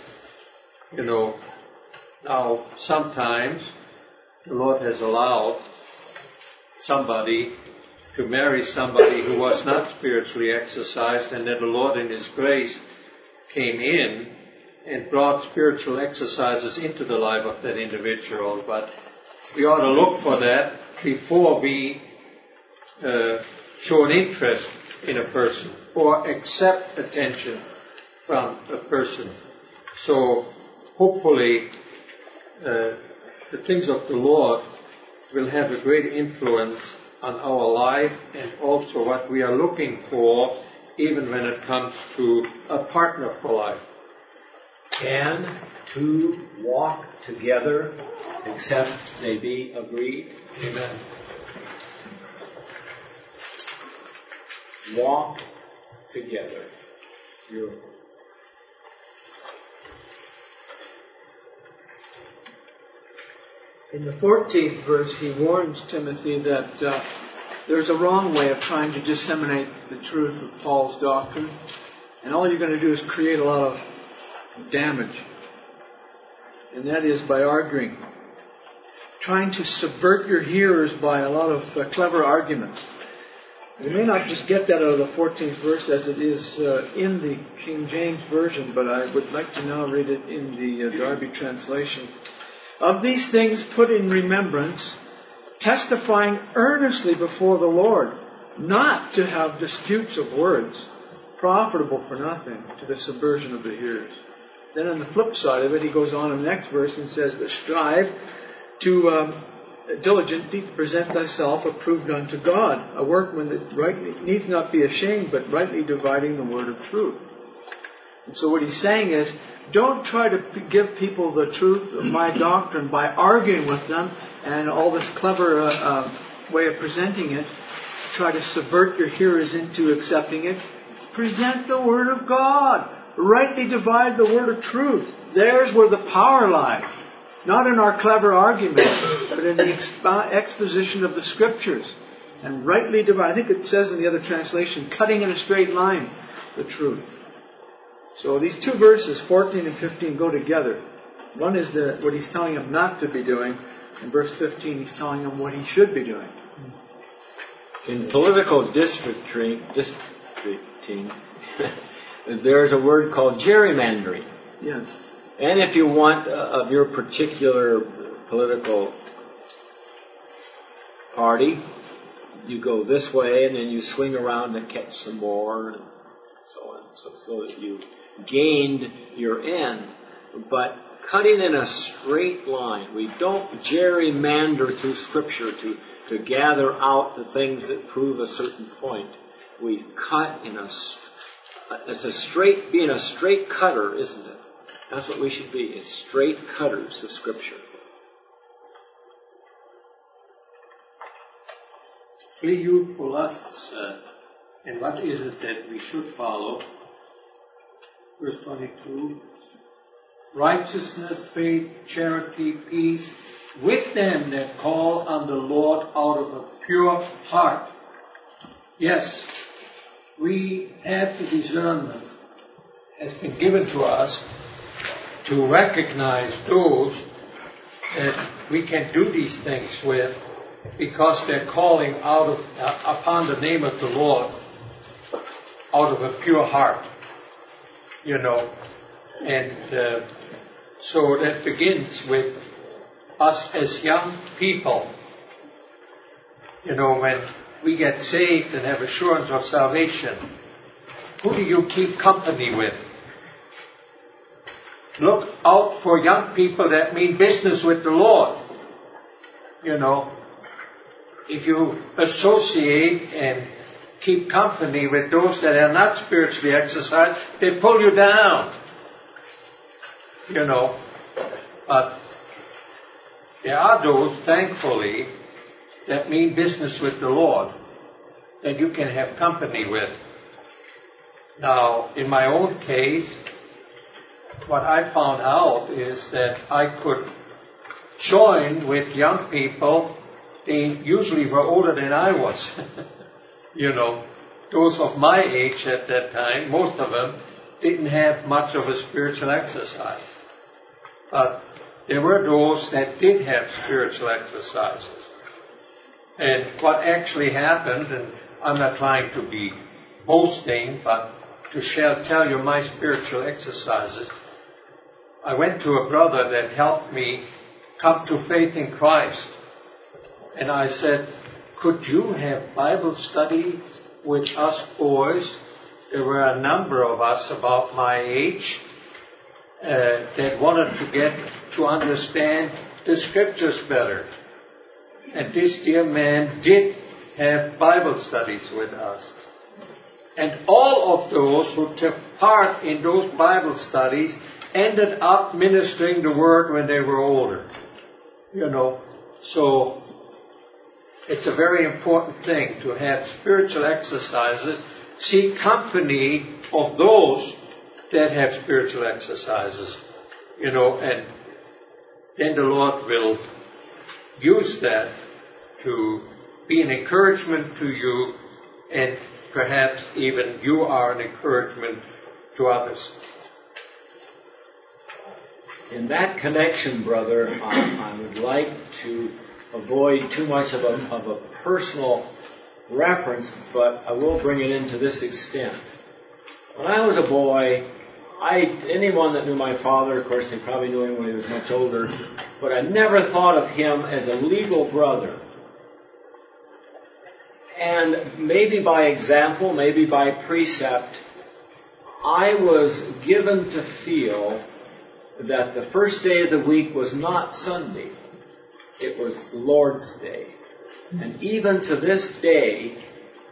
Now sometimes the Lord has allowed somebody to marry somebody who was not spiritually exercised, and then the Lord in His grace came in and brought spiritual exercises into the life of that individual. But we ought to look for that before we show an interest in a person or accept attention from a person. So hopefully the things of the Lord will have a great influence on our life and also what we are looking for, even when it comes to a partner for life. Can two walk together except they be agreed? Amen. Walk together. In the 14th verse, he warns Timothy that there's a wrong way of trying to disseminate the truth of Paul's doctrine, and all you're going to do is create a lot of damage. And that is by arguing. Trying to subvert your hearers by a lot of clever arguments. You may not just get that out of the 14th verse as it is in the King James Version, but I would like to now read it in the Darby translation. Of these things put in remembrance, testifying earnestly before the Lord, not to have disputes of words, profitable for nothing, to the subversion of the hearers. Then on the flip side of it, he goes on in the next verse and says, but strive to diligently to present thyself approved unto God, a workman that rightly needs not be ashamed, but rightly dividing the word of truth. And so what he's saying is, don't try to give people the truth of my doctrine by arguing with them and all this clever way of presenting it, try to subvert your hearers into accepting it. Present the word of God. Rightly divide the word of truth. There's where the power lies. Not in our clever arguments, but in the exposition of the Scriptures. And rightly divide. I think it says in the other translation, cutting in a straight line, the truth. So these two verses, 14 and 15, go together. One is what he's telling him not to be doing. In verse 15, he's telling him what he should be doing. In political districting, there's a word called gerrymandering. Yes. And if you want of your particular political party, you go this way and then you swing around and catch some more and so on. So that you gained your end. But cutting in a straight line, we don't gerrymander through Scripture to gather out the things that prove a certain point. We cut in being a straight cutter, isn't it? That's what we should be, is straight cutters of Scripture. Flee youthful lusts, and what is it that we should follow? Verse 22. Righteousness, faith, charity, peace, with them that call on the Lord out of a pure heart. Yes, we have the discernment has been given to us to recognize those that we can do these things with because they're calling upon the name of the Lord out of a pure heart. And so that begins with us as young people. When we get saved and have assurance of salvation, who do you keep company with? Look out for young people that mean business with the Lord. If you associate and keep company with those that are not spiritually exercised, they pull you down. But there are those, thankfully, that mean business with the Lord that you can have company with. Now, in my own case, what I found out is that I could join with young people. They usually were older than I was. Those of my age at that time, most of them didn't have much of a spiritual exercise. But there were those that did have spiritual exercises. And what actually happened, and I'm not trying to be boasting, but to tell you my spiritual exercises, I went to a brother that helped me come to faith in Christ And I said, could you have Bible study with us boys? There were a number of us about my age that wanted to get to understand the Scriptures better. And this dear man did have Bible studies with us. And all of those who took part in those Bible studies ended up ministering the Word when they were older. You know, so it's a very important thing to have spiritual exercises. Seek company of those that have spiritual exercises. You know, and then the Lord will use that to be an encouragement to you, and perhaps even you are an encouragement to others. In that connection, brother, I would like to avoid too much of a personal reference, but I will bring it into this extent. When I was a boy, anyone that knew my father, of course, they probably knew him when he was much older, but I never thought of him as a legal brother. And maybe by example, maybe by precept, I was given to feel that the first day of the week was not Sunday. It was Lord's Day. And even to this day,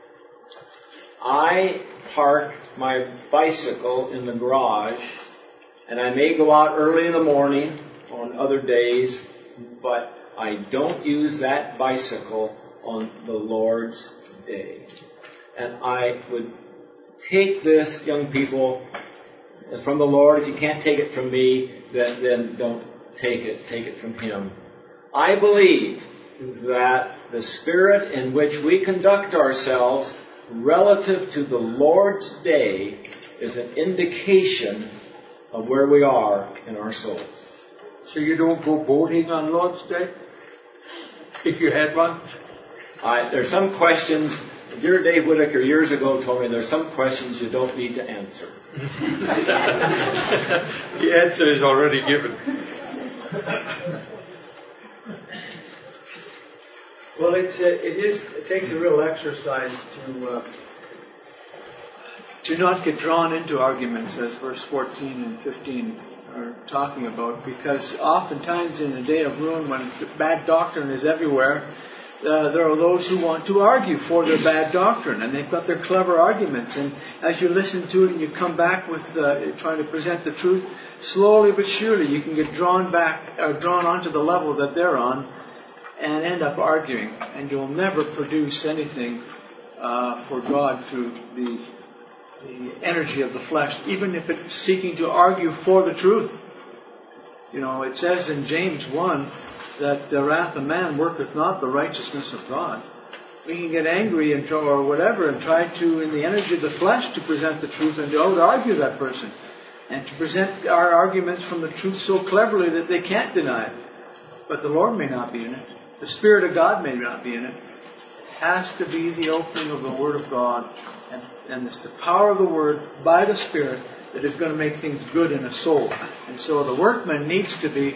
I park my bicycle in the garage, and I may go out early in the morning on other days, but I don't use that bicycle on the Lord's Day. And I would take this, young people, as from the Lord. If you can't take it from me, then don't take it. Take it from Him. I believe that the spirit in which we conduct ourselves relative to the Lord's Day is an indication of where we are in our soul. So you don't go boating on Lord's Day? If you had one? There's some questions. Dear Dave Whitaker years ago told me there's some questions you don't need to answer. The answer is already given. Well, it takes a real exercise to not get drawn into arguments, as verse 14 and 15 are talking about, because oftentimes in a day of ruin, when bad doctrine is everywhere, there are those who want to argue for their bad doctrine, and they've got their clever arguments. And as you listen to it and you come back with trying to present the truth, slowly but surely you can get drawn onto the level that they're on, and end up arguing, and you'll never produce anything for God through the energy of the flesh, even if it's seeking to argue for the truth. You know, it says in James 1 that the wrath of man worketh not the righteousness of God. We can get angry or whatever and try to, in the energy of the flesh, to present the truth and to out-argue that person, and to present our arguments from the truth so cleverly that they can't deny it. But the Lord may not be in it. The Spirit of God may not be in it. It has to be the opening of the Word of God, and it's the power of the Word by the Spirit that is going to make things good in a soul. And so the workman needs to be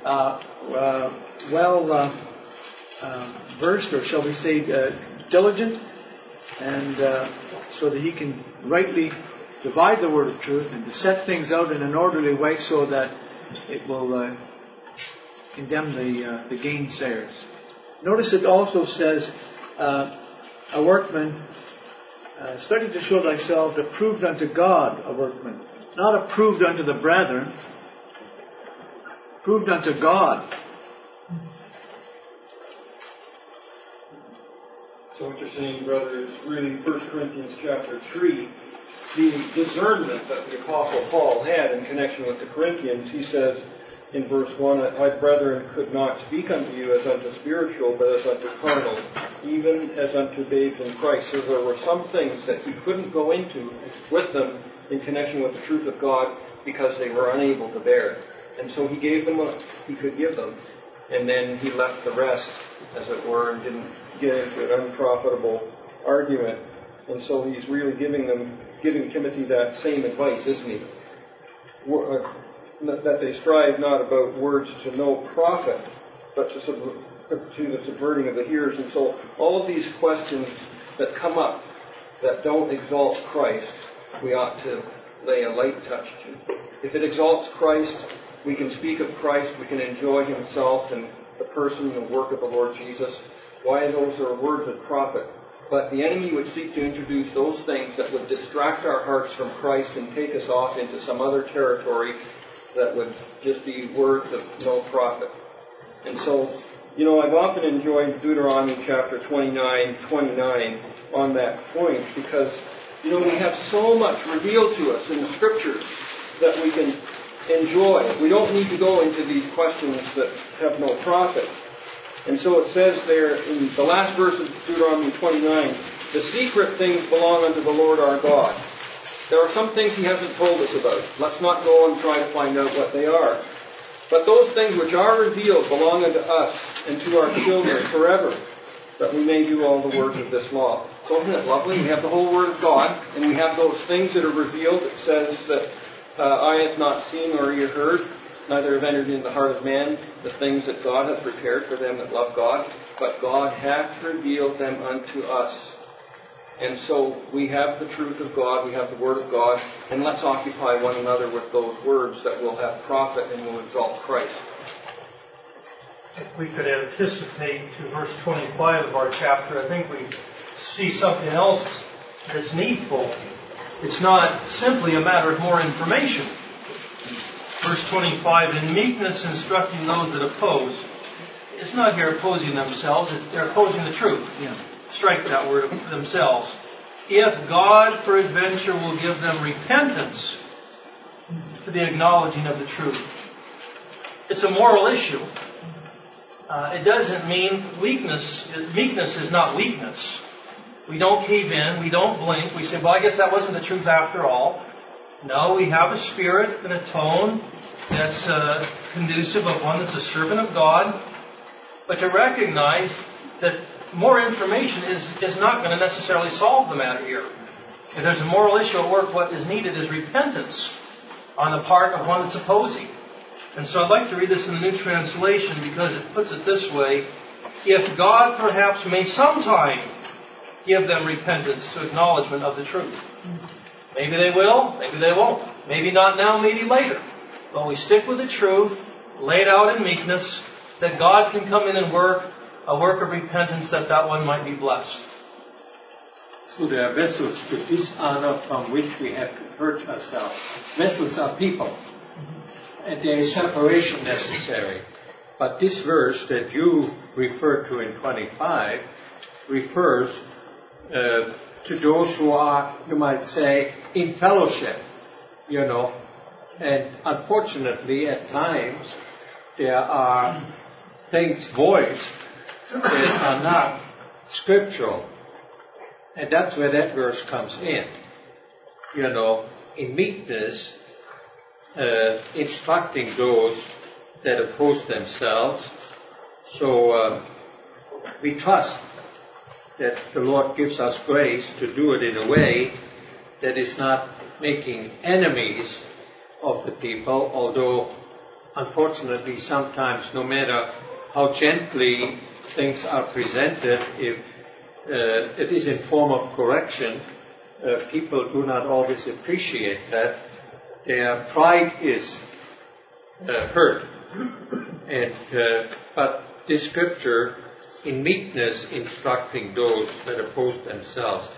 versed, or shall we say diligent, and so that he can rightly divide the word of truth and to set things out in an orderly way so that it will condemn the gainsayers. Notice it also says, a workman, study to show thyself approved unto God, a workman. Not approved unto the brethren, approved unto God. So what you're saying, brother, is really 1 Corinthians chapter 3, the discernment that the Apostle Paul had in connection with the Corinthians. He says in verse 1, I, brethren, could not speak unto you as unto spiritual, but as unto carnal, even as unto babes in Christ. So there were some things that he couldn't go into with them in connection with the truth of God because they were unable to bear it. And so he gave them what he could give them, and then he left the rest, as it were, and didn't get into an unprofitable argument. And so he's really giving Timothy that same advice, isn't he? That they strive not about words to no profit, but to to the subverting of the hearers. And so all of these questions that come up that don't exalt Christ, we ought to lay a light touch to. If it exalts Christ, we can speak of Christ, we can enjoy Himself and the person and work of the Lord Jesus. Why, those are words of profit. But the enemy would seek to introduce those things that would distract our hearts from Christ and take us off into some other territory that would just be words of no profit. And so, I've often enjoyed Deuteronomy chapter 29 on that point because, we have so much revealed to us in the Scriptures that we can enjoy. We don't need to go into these questions that have no profit. And so it says there in the last verse of Deuteronomy 29, the secret things belong unto the Lord our God. There are some things He hasn't told us about. Let's not go and try to find out what they are. But those things which are revealed belong unto us and to our children forever, that we may do all the words of this law. So isn't it lovely? We have the whole Word of God, and we have those things that are revealed. It says that eye hath not seen nor ear heard, neither have entered into the heart of man the things that God hath prepared for them that love God, but God hath revealed them unto us. And so we have the truth of God, we have the Word of God, and let's occupy one another with those words that will have profit and will exalt Christ. If we could anticipate to verse 25 of our chapter, I think we see something else that's needful. It's not simply a matter of more information. Verse 25, in meekness instructing those that oppose. It's not here opposing themselves, they're opposing the truth. Strike that word, themselves. If God peradventure will give them repentance to the acknowledging of the truth. It's a moral issue. It doesn't mean weakness. Meekness is not weakness. We don't cave in. We don't blink. We say, well, I guess that wasn't the truth after all. No, we have a spirit and a tone that's conducive of one that's a servant of God. But to recognize that more information is not going to necessarily solve the matter here. If there's a moral issue at work, what is needed is repentance on the part of one that's opposing. And so I'd like to read this in the New Translation because it puts it this way. If God perhaps may sometime give them repentance to acknowledgement of the truth. Maybe they will, maybe they won't. Maybe not now, maybe later. But we stick with the truth, lay it out in meekness, that God can come in and work a work of repentance that one might be blessed. So there are vessels to dishonor from which we have to purge ourselves. Vessels are people. And there is separation necessary. But this verse that you referred to in 25 refers to those who are, you might say, in fellowship, And unfortunately, at times, there are things voiced that are not scriptural. And that's where that verse comes in. In meekness, instructing those that oppose themselves. So we trust that the Lord gives us grace to do it in a way that is not making enemies of the people, although unfortunately sometimes, no matter how gently things are presented, if it is in form of correction, people do not always appreciate that. Their pride is hurt. But this scripture, in meekness, instructing those that oppose themselves,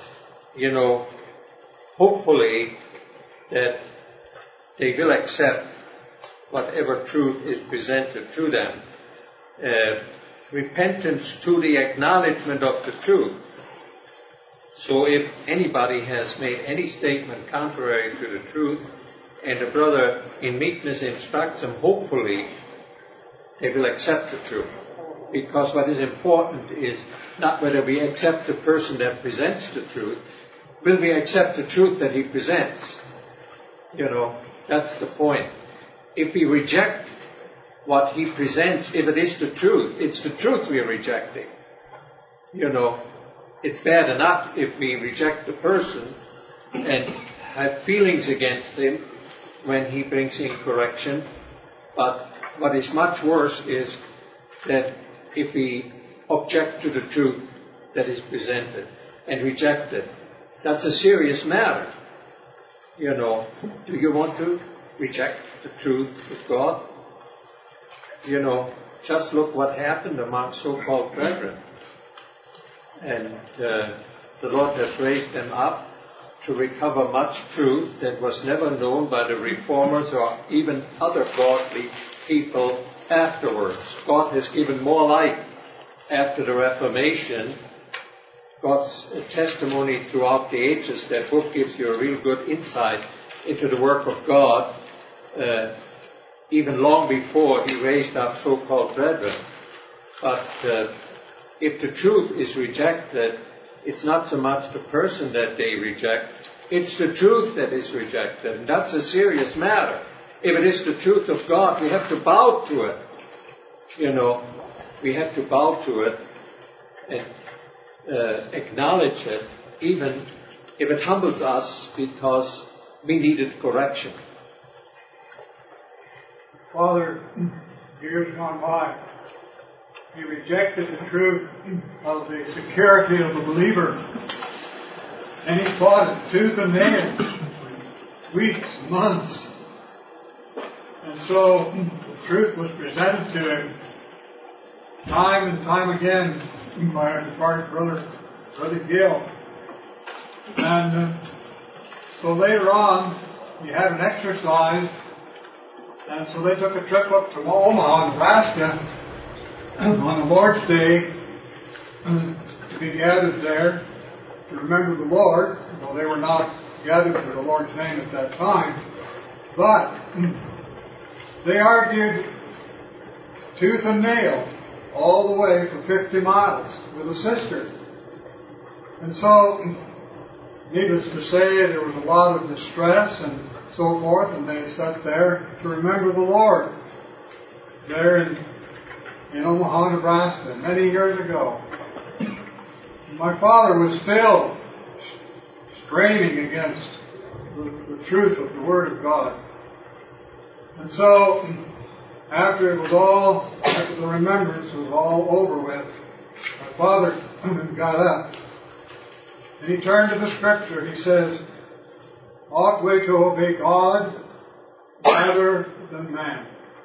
hopefully that they will accept whatever truth is presented to them. Repentance to the acknowledgement of the truth. So if anybody has made any statement contrary to the truth, and the brother in meekness instructs them, hopefully they will accept the truth. Because what is important is not whether we accept the person that presents the truth, will we accept the truth that he presents? That's the point. If we reject what he presents, if it is the truth, it's the truth we are rejecting. It's bad enough if we reject the person and have feelings against him when he brings in correction. But what is much worse is that if we object to the truth that is presented and reject it. That's a serious matter. You know, do you want to reject the truth of God? You know, just look what happened among so-called brethren. And the Lord has raised them up to recover much truth that was never known by the reformers or even other godly people afterwards. God has given more light after the Reformation. God's testimony throughout the ages, that book gives you a real good insight into the work of God, even long before He raised up so-called brethren. But if the truth is rejected, it's not so much the person that they reject, it's the truth that is rejected. And that's a serious matter. If it is the truth of God, we have to bow to it. You know, we have to bow to it and acknowledge it, even if it humbles us, because we needed correction. Father, years gone by, he rejected the truth of the security of the believer, and he fought it tooth and nail for weeks, months. And so the truth was presented to him time and time again by our departed brother Gill. And so later on, he had an exercise, and so they took a trip up to Omaha, Nebraska, on the Lord's Day, to be gathered there to remember the Lord, though they were not gathered for the Lord's name at that time. But they argued tooth and nail all the way for 50 miles with a sister. And so, needless to say, there was a lot of distress and so forth, and they sat there to remember the Lord there in Omaha, Nebraska, many years ago. My father was still straining against the truth of the Word of God. And so, after the remembrance was all over with, my father got up and he turned to the Scripture. He says, "Ought we to obey God rather than man?"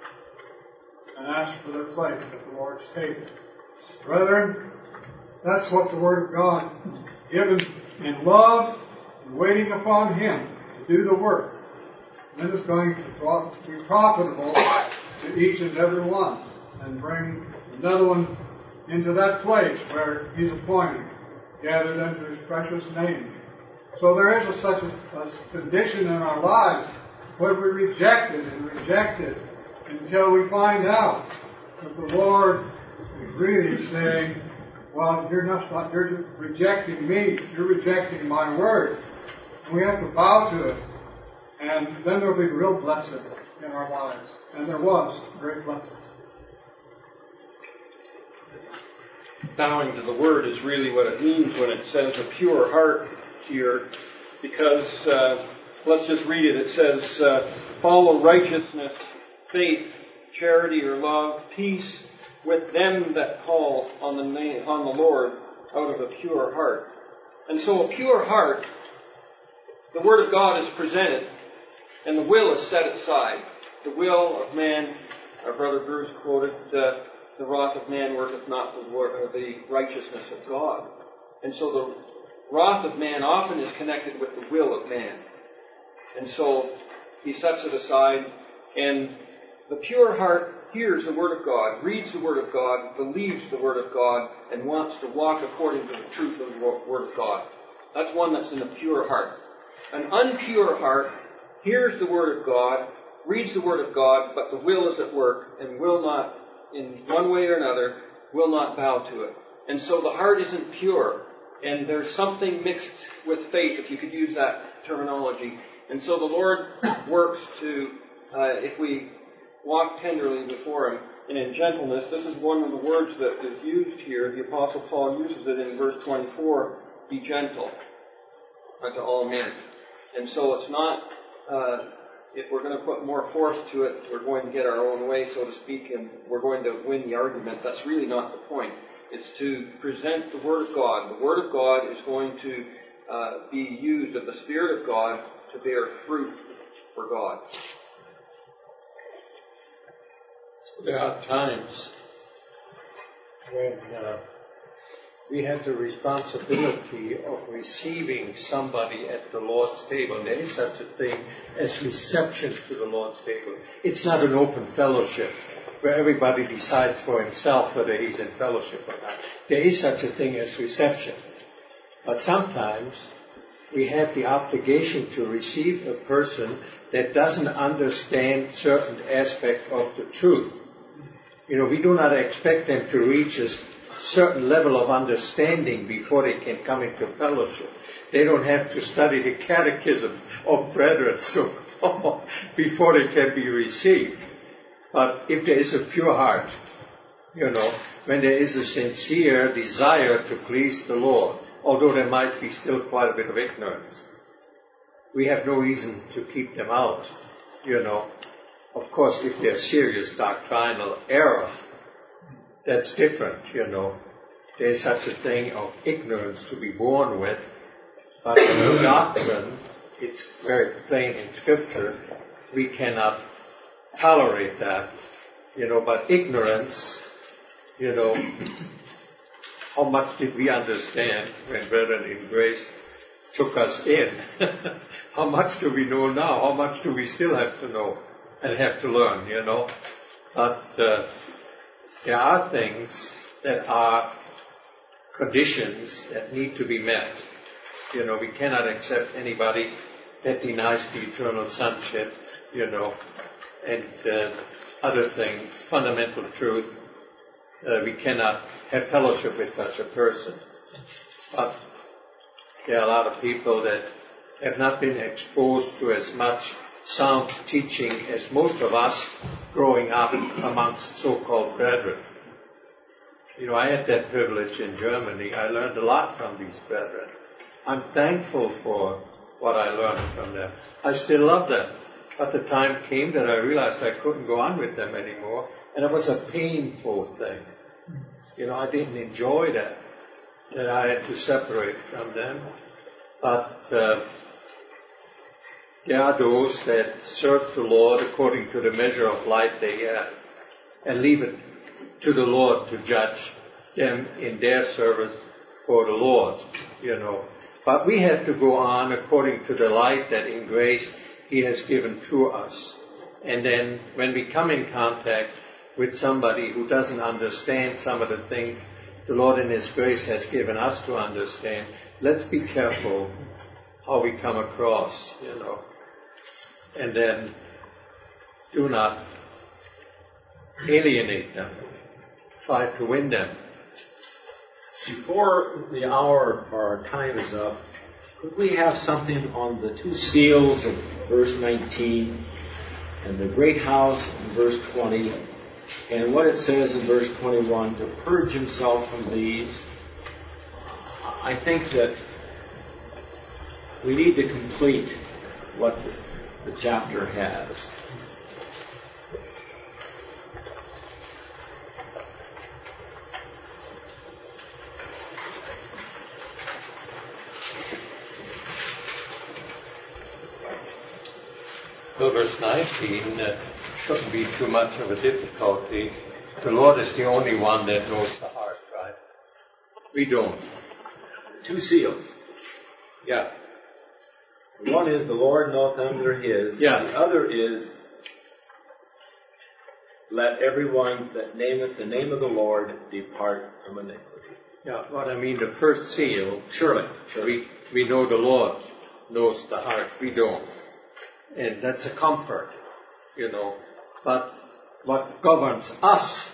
and asked for their place at the Lord's table. Brethren, that's what the Word of God, given in love and waiting upon Him to do the work, then is going to be profitable to each and every one, and bring another one into that place where He's appointed, gathered under His precious name. So there is such a condition in our lives where we reject it and reject it until we find out that the Lord is really saying, well, you're rejecting me, you're rejecting my word. And we have to bow to it. And then there will be real blessing in our lives. And there was great blessing. Bowing to the Word is really what it means when it says a pure heart here, because let's just read it. It says, follow righteousness, faith, charity or love, peace with them that call on the Lord out of a pure heart. And so a pure heart, the Word of God is presented, and the will is set aside. The will of man, our brother Bruce quoted, the wrath of man worketh not the righteousness of God. And so the wrath of man often is connected with the will of man. And so he sets it aside, and the pure heart hears the Word of God, reads the Word of God, believes the Word of God, and wants to walk according to the truth of the Word of God. That's one that's in a pure heart. An unpure heart hears the Word of God, reads the Word of God, but the will is at work and will not, in one way or another, will not bow to it. And so the heart isn't pure, and there's something mixed with faith, if you could use that terminology. And so the Lord works to, if we walk tenderly before Him and in gentleness. This is one of the words that is used here. The Apostle Paul uses it in verse 24, be gentle unto all men. And so it's not if we're going to put more force to it, we're going to get our own way, so to speak, and we're going to win the argument. That's really not the point. It's to present the Word of God. The Word of God is going to be used of the Spirit of God to bear fruit for God. So there are times when we have the responsibility of receiving somebody at the Lord's table. There is such a thing as reception to the Lord's table. It's not an open fellowship where everybody decides for himself whether he's in fellowship or not. There is such a thing as reception. But sometimes we have the obligation to receive a person that doesn't understand certain aspect of the truth. You know, we do not expect them to reach a certain level of understanding before they can come into fellowship. They don't have to study the catechism of brethren before they can be received. But if there is a pure heart, you know, when there is a sincere desire to please the Lord, although there might be still quite a bit of ignorance, we have no reason to keep them out, you know. Of course, if there's serious doctrinal error, that's different, you know. There's such a thing of ignorance to be born with, but in the doctrine, it's very plain in Scripture, we cannot tolerate that, you know. But ignorance, you know, how much did we understand when Brethren in Grace took us in? How much do we know now? How much do we still have to know and have to learn, you know? But there are things that are conditions that need to be met. You know, we cannot accept anybody that denies the eternal sonship, you know, and other things, fundamental truth. We cannot have fellowship with such a person. But there are a lot of people that have not been exposed to as much sound teaching as most of us growing up amongst so-called brethren. You know, I had that privilege in Germany. I learned a lot from these brethren. I'm thankful for what I learned from them. I still love them. But the time came that I realized I couldn't go on with them anymore, and it was a painful thing. You know, I didn't enjoy that I had to separate from them. But there are those that serve the Lord according to the measure of light they have, and leave it to the Lord to judge them in their service for the Lord, you know. But we have to go on according to the light that in grace He has given to us. And then when we come in contact with somebody who doesn't understand some of the things the Lord in His grace has given us to understand, let's be careful how we come across, you know. And then do not alienate them. Try to win them. Before the hour or our time is up, could we have something on the two seals of verse 19 and the great house in verse 20 and what it says in verse 21, to purge himself from these? I think that we need to complete what the chapter has. Well, verse 19 shouldn't be too much of a difficulty. The Lord is the only one that knows the heart, right? We don't. Two seals. Yeah. One is the Lord knoweth them that are His. Yeah. The other is, let everyone that nameth the name of the Lord depart from iniquity. Yeah, but I mean the first seal, Surely. we know the Lord knows the heart. We don't. And that's a comfort, you know. But what governs us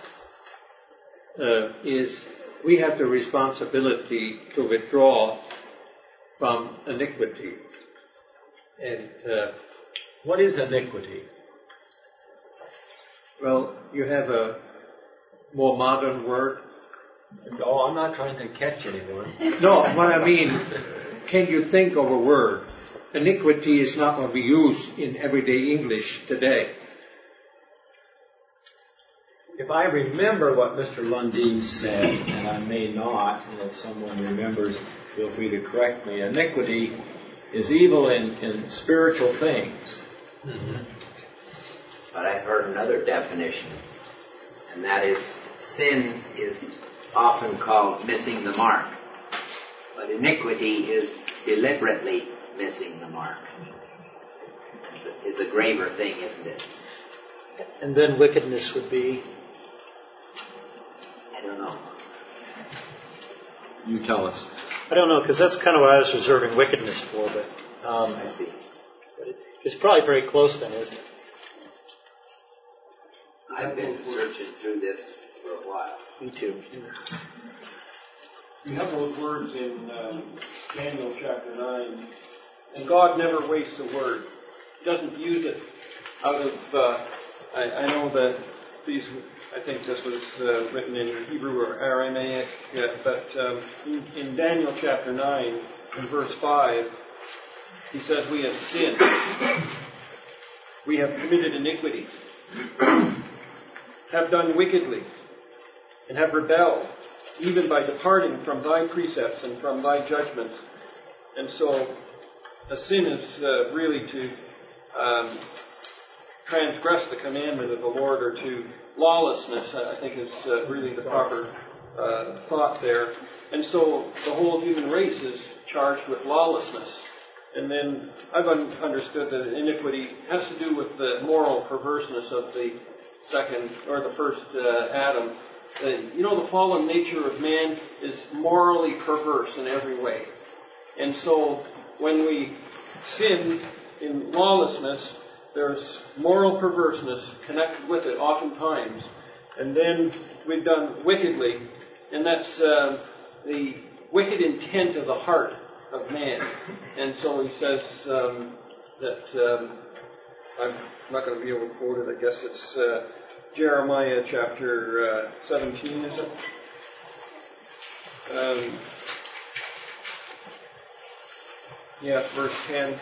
is we have the responsibility to withdraw from iniquity. And what is iniquity? Well, you have a more modern word. No, I'm not trying to catch anyone. No, what I mean, can you think of a word iniquity is not what we use in everyday English today. If I remember what Mr. Lundeen said, and I may not, and if someone remembers, feel free to correct me, iniquity is evil in spiritual things. Mm-hmm. But I've heard another definition, and that is sin is often called missing the mark. But iniquity is deliberately missing the mark. It's a graver thing, isn't it? And then wickedness would be? I don't know. You tell us. I don't know, because that's kind of what I was reserving wickedness for, but I see. But it's probably very close then, isn't it? I've been searching through this for a while. Me too. You have those words in Daniel chapter 9. And God never wastes a word. He doesn't use it out of... I know that these... I think this was written in Hebrew or Aramaic, but in Daniel chapter 9, in verse 5, he says, we have sinned. We have committed iniquity. Have done wickedly. And have rebelled, even by departing from thy precepts and from thy judgments. And so, a sin is really to transgress the commandment of the Lord, or to lawlessness, I think is really the proper thought there. And so the whole human race is charged with lawlessness. And then I've understood that iniquity has to do with the moral perverseness of the first Adam. The fallen nature of man is morally perverse in every way. And so when we sin in lawlessness, there's moral perverseness connected with it oftentimes. And then we've done wickedly, and that's the wicked intent of the heart of man. And so he says that, I'm not going to be able to quote it, I guess it's Jeremiah chapter 17, is it? It's verse 10.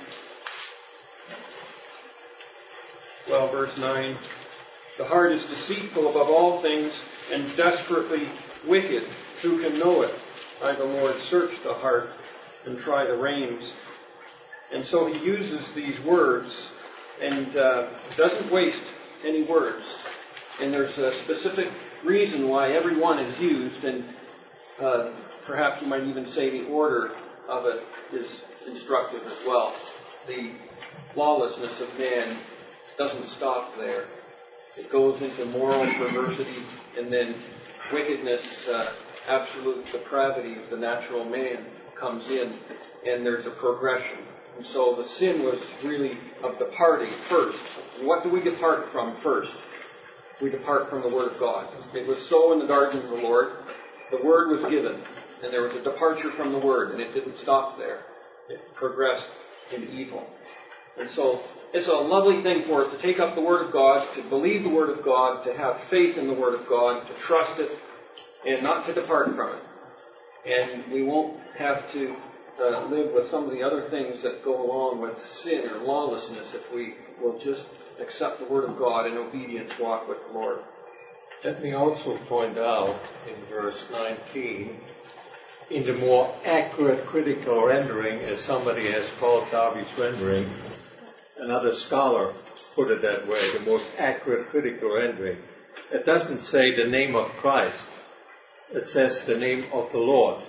Well, verse 9. The heart is deceitful above all things and desperately wicked. Who can know it? I, the Lord, search the heart and try the reins. And so he uses these words and doesn't waste any words. And there's a specific reason why every one is used, and perhaps you might even say the order of it is instructive as well. The lawlessness of man doesn't stop there. It goes into moral perversity, and then wickedness, absolute depravity of the natural man comes in, and there's a progression. And so the sin was really of departing first. What do we depart from first? We depart from the Word of God. It was so in the garden of the Lord. The Word was given, and there was a departure from the Word, and it didn't stop there. It progressed in evil. And so it's a lovely thing for us to take up the Word of God, to believe the Word of God, to have faith in the Word of God, to trust it, and not to depart from it. And we won't have to live with some of the other things that go along with sin or lawlessness if we will just accept the Word of God and obedience walk with the Lord. Let me also point out in verse 19, in the more accurate critical rendering, as somebody has called Darby's rendering, another scholar put it that way, the most accurate critical rendering. It doesn't say the name of Christ. It says the name of the Lord.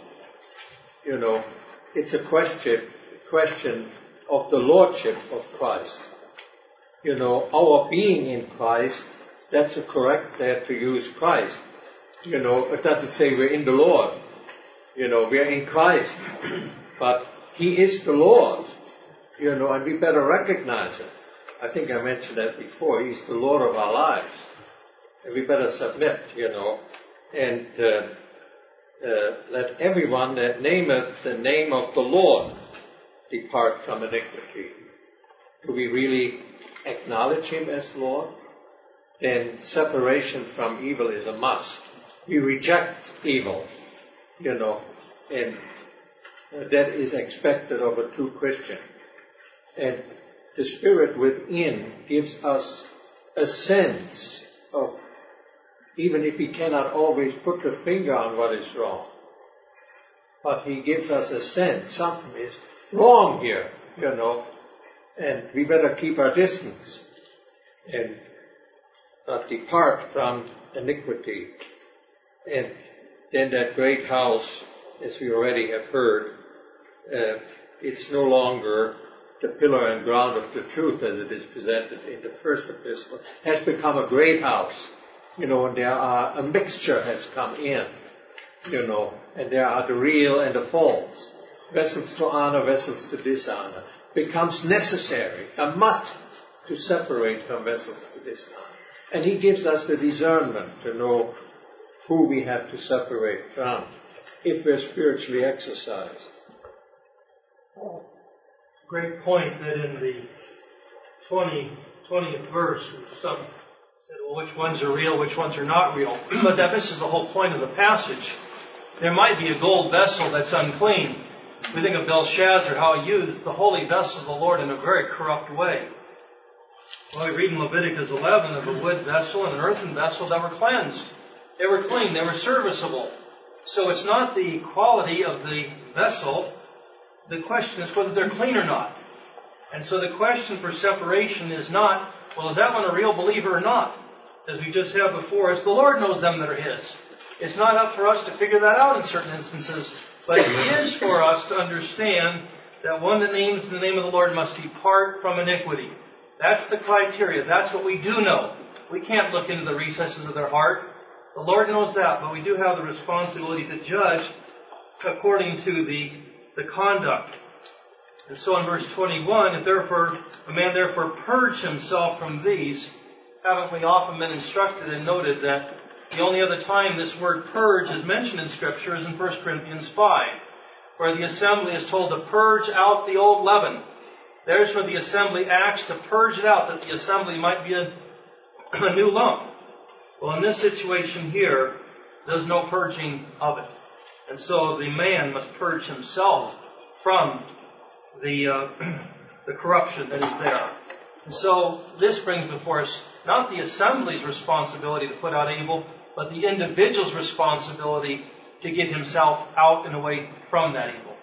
It's a question of the Lordship of Christ. Our being in Christ, that's a correct there to use Christ. It doesn't say we're in the Lord. We're in Christ. But He is the Lord. And we better recognize it. I think I mentioned that before. He's the Lord of our lives. And we better submit, and let everyone that nameth the name of the Lord depart from iniquity. Do we really acknowledge Him as Lord? Then separation from evil is a must. We reject evil, and that is expected of a true Christian. And the Spirit within gives us a sense of, even if He cannot always put the finger on what is wrong, but He gives us a sense, something is wrong here, and we better keep our distance and not depart from iniquity. And then that great house, as we already have heard, it's no longer the pillar and ground of the truth as it is presented in the first epistle, has become a great house, and a mixture has come in, and there are the real and the false, vessels to honor, vessels to dishonor. Becomes necessary, a must, to separate from vessels to dishonor. And He gives us the discernment to know who we have to separate from, if we're spiritually exercised. Great point that in the 20th verse, some said, well, which ones are real, which ones are not real. But that misses the whole point of the passage. There might be a gold vessel that's unclean. We think of Belshazzar, how he used the holy vessel of the Lord in a very corrupt way. Well, we read in Leviticus 11 of a wood vessel and an earthen vessel that were cleansed. They were clean, they were serviceable. So it's not the quality of the vessel. The question is whether they're clean or not. And so the question for separation is not, well, is that one a real believer or not? As we just have before us, the Lord knows them that are His. It's not up for us to figure that out in certain instances, but it is for us to understand that one that names the name of the Lord must depart from iniquity. That's the criteria. That's what we do know. We can't look into the recesses of their heart. The Lord knows that, but we do have the responsibility to judge according to the conduct. And so in verse 21, if therefore a man therefore purge himself from these, haven't we often been instructed and noted that the only other time this word purge is mentioned in Scripture is in 1 Corinthians 5, where the assembly is told to purge out the old leaven. There's where the assembly acts to purge it out, that the assembly might be a new lump. Well, in this situation here, there's no purging of it. And so the man must purge himself from the corruption that is there. And so this brings before us not the assembly's responsibility to put out evil, but the individual's responsibility to get himself out and away from that evil.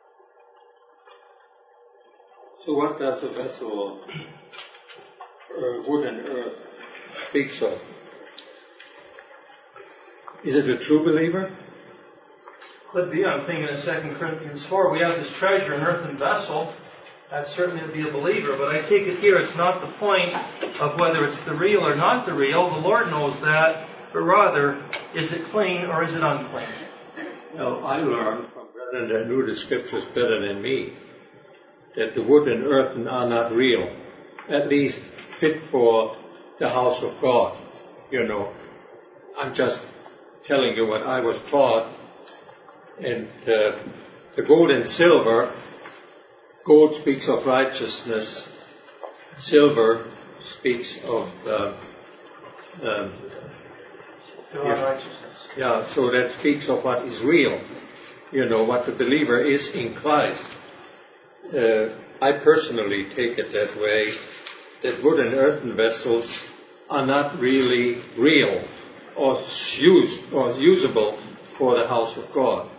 So what does a vessel of wood and earth speaks of? Is it a true believer? Could be. I'm thinking of 2 Corinthians 4. We have this treasure in earthen vessel. That certainly would be a believer. But I take it here it's not the point of whether it's the real or not the real. The Lord knows that. But rather, is it clean or is it unclean? Well, I learned from brethren that knew the Scriptures better than me that the wood and earthen are not real, at least fit for the house of God. I'm just telling you what I was taught. And the gold and silver, gold speaks of righteousness, silver speaks of righteousness. Yeah, so that speaks of what is real, what the believer is in Christ. I personally take it that way, that wood and earthen vessels are not really real or usable for the house of God.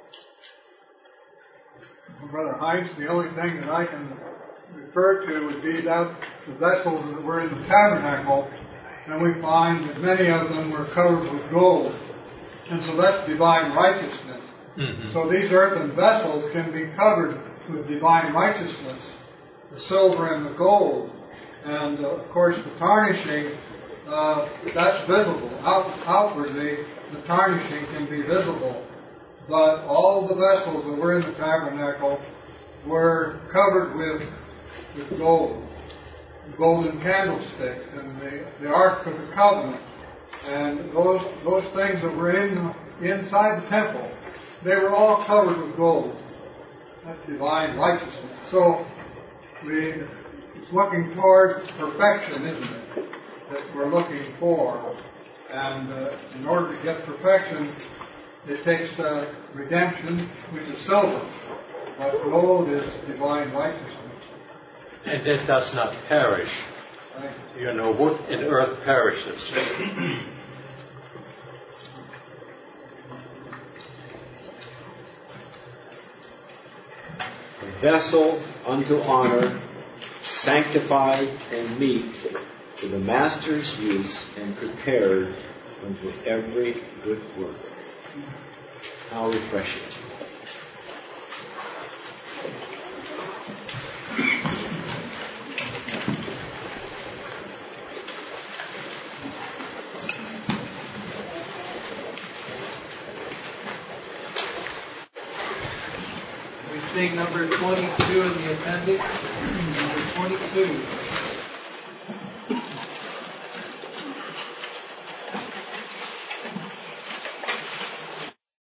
Well, Brother Heinz, the only thing that I can refer to would be that the vessels that were in the tabernacle, and we find that many of them were covered with gold. And so that's divine righteousness. Mm-hmm. So these earthen vessels can be covered with divine righteousness, the silver and the gold. And, of course, the tarnishing, that's visible. Outwardly, the tarnishing can be visible. But all the vessels that were in the tabernacle were covered with gold, the golden candlestick, and the Ark of the Covenant. And those things that were inside the temple, they were all covered with gold. That's divine righteousness. So it's looking toward perfection, isn't it, that we're looking for. And in order to get perfection, it takes redemption, which is silver. But gold is divine righteousness. and that does not perish. You know, wood and earth perishes. A vessel unto honor, sanctified and meet for the master's use and prepared unto every good work. How refreshing. We sing number 22 in the appendix. Number 22.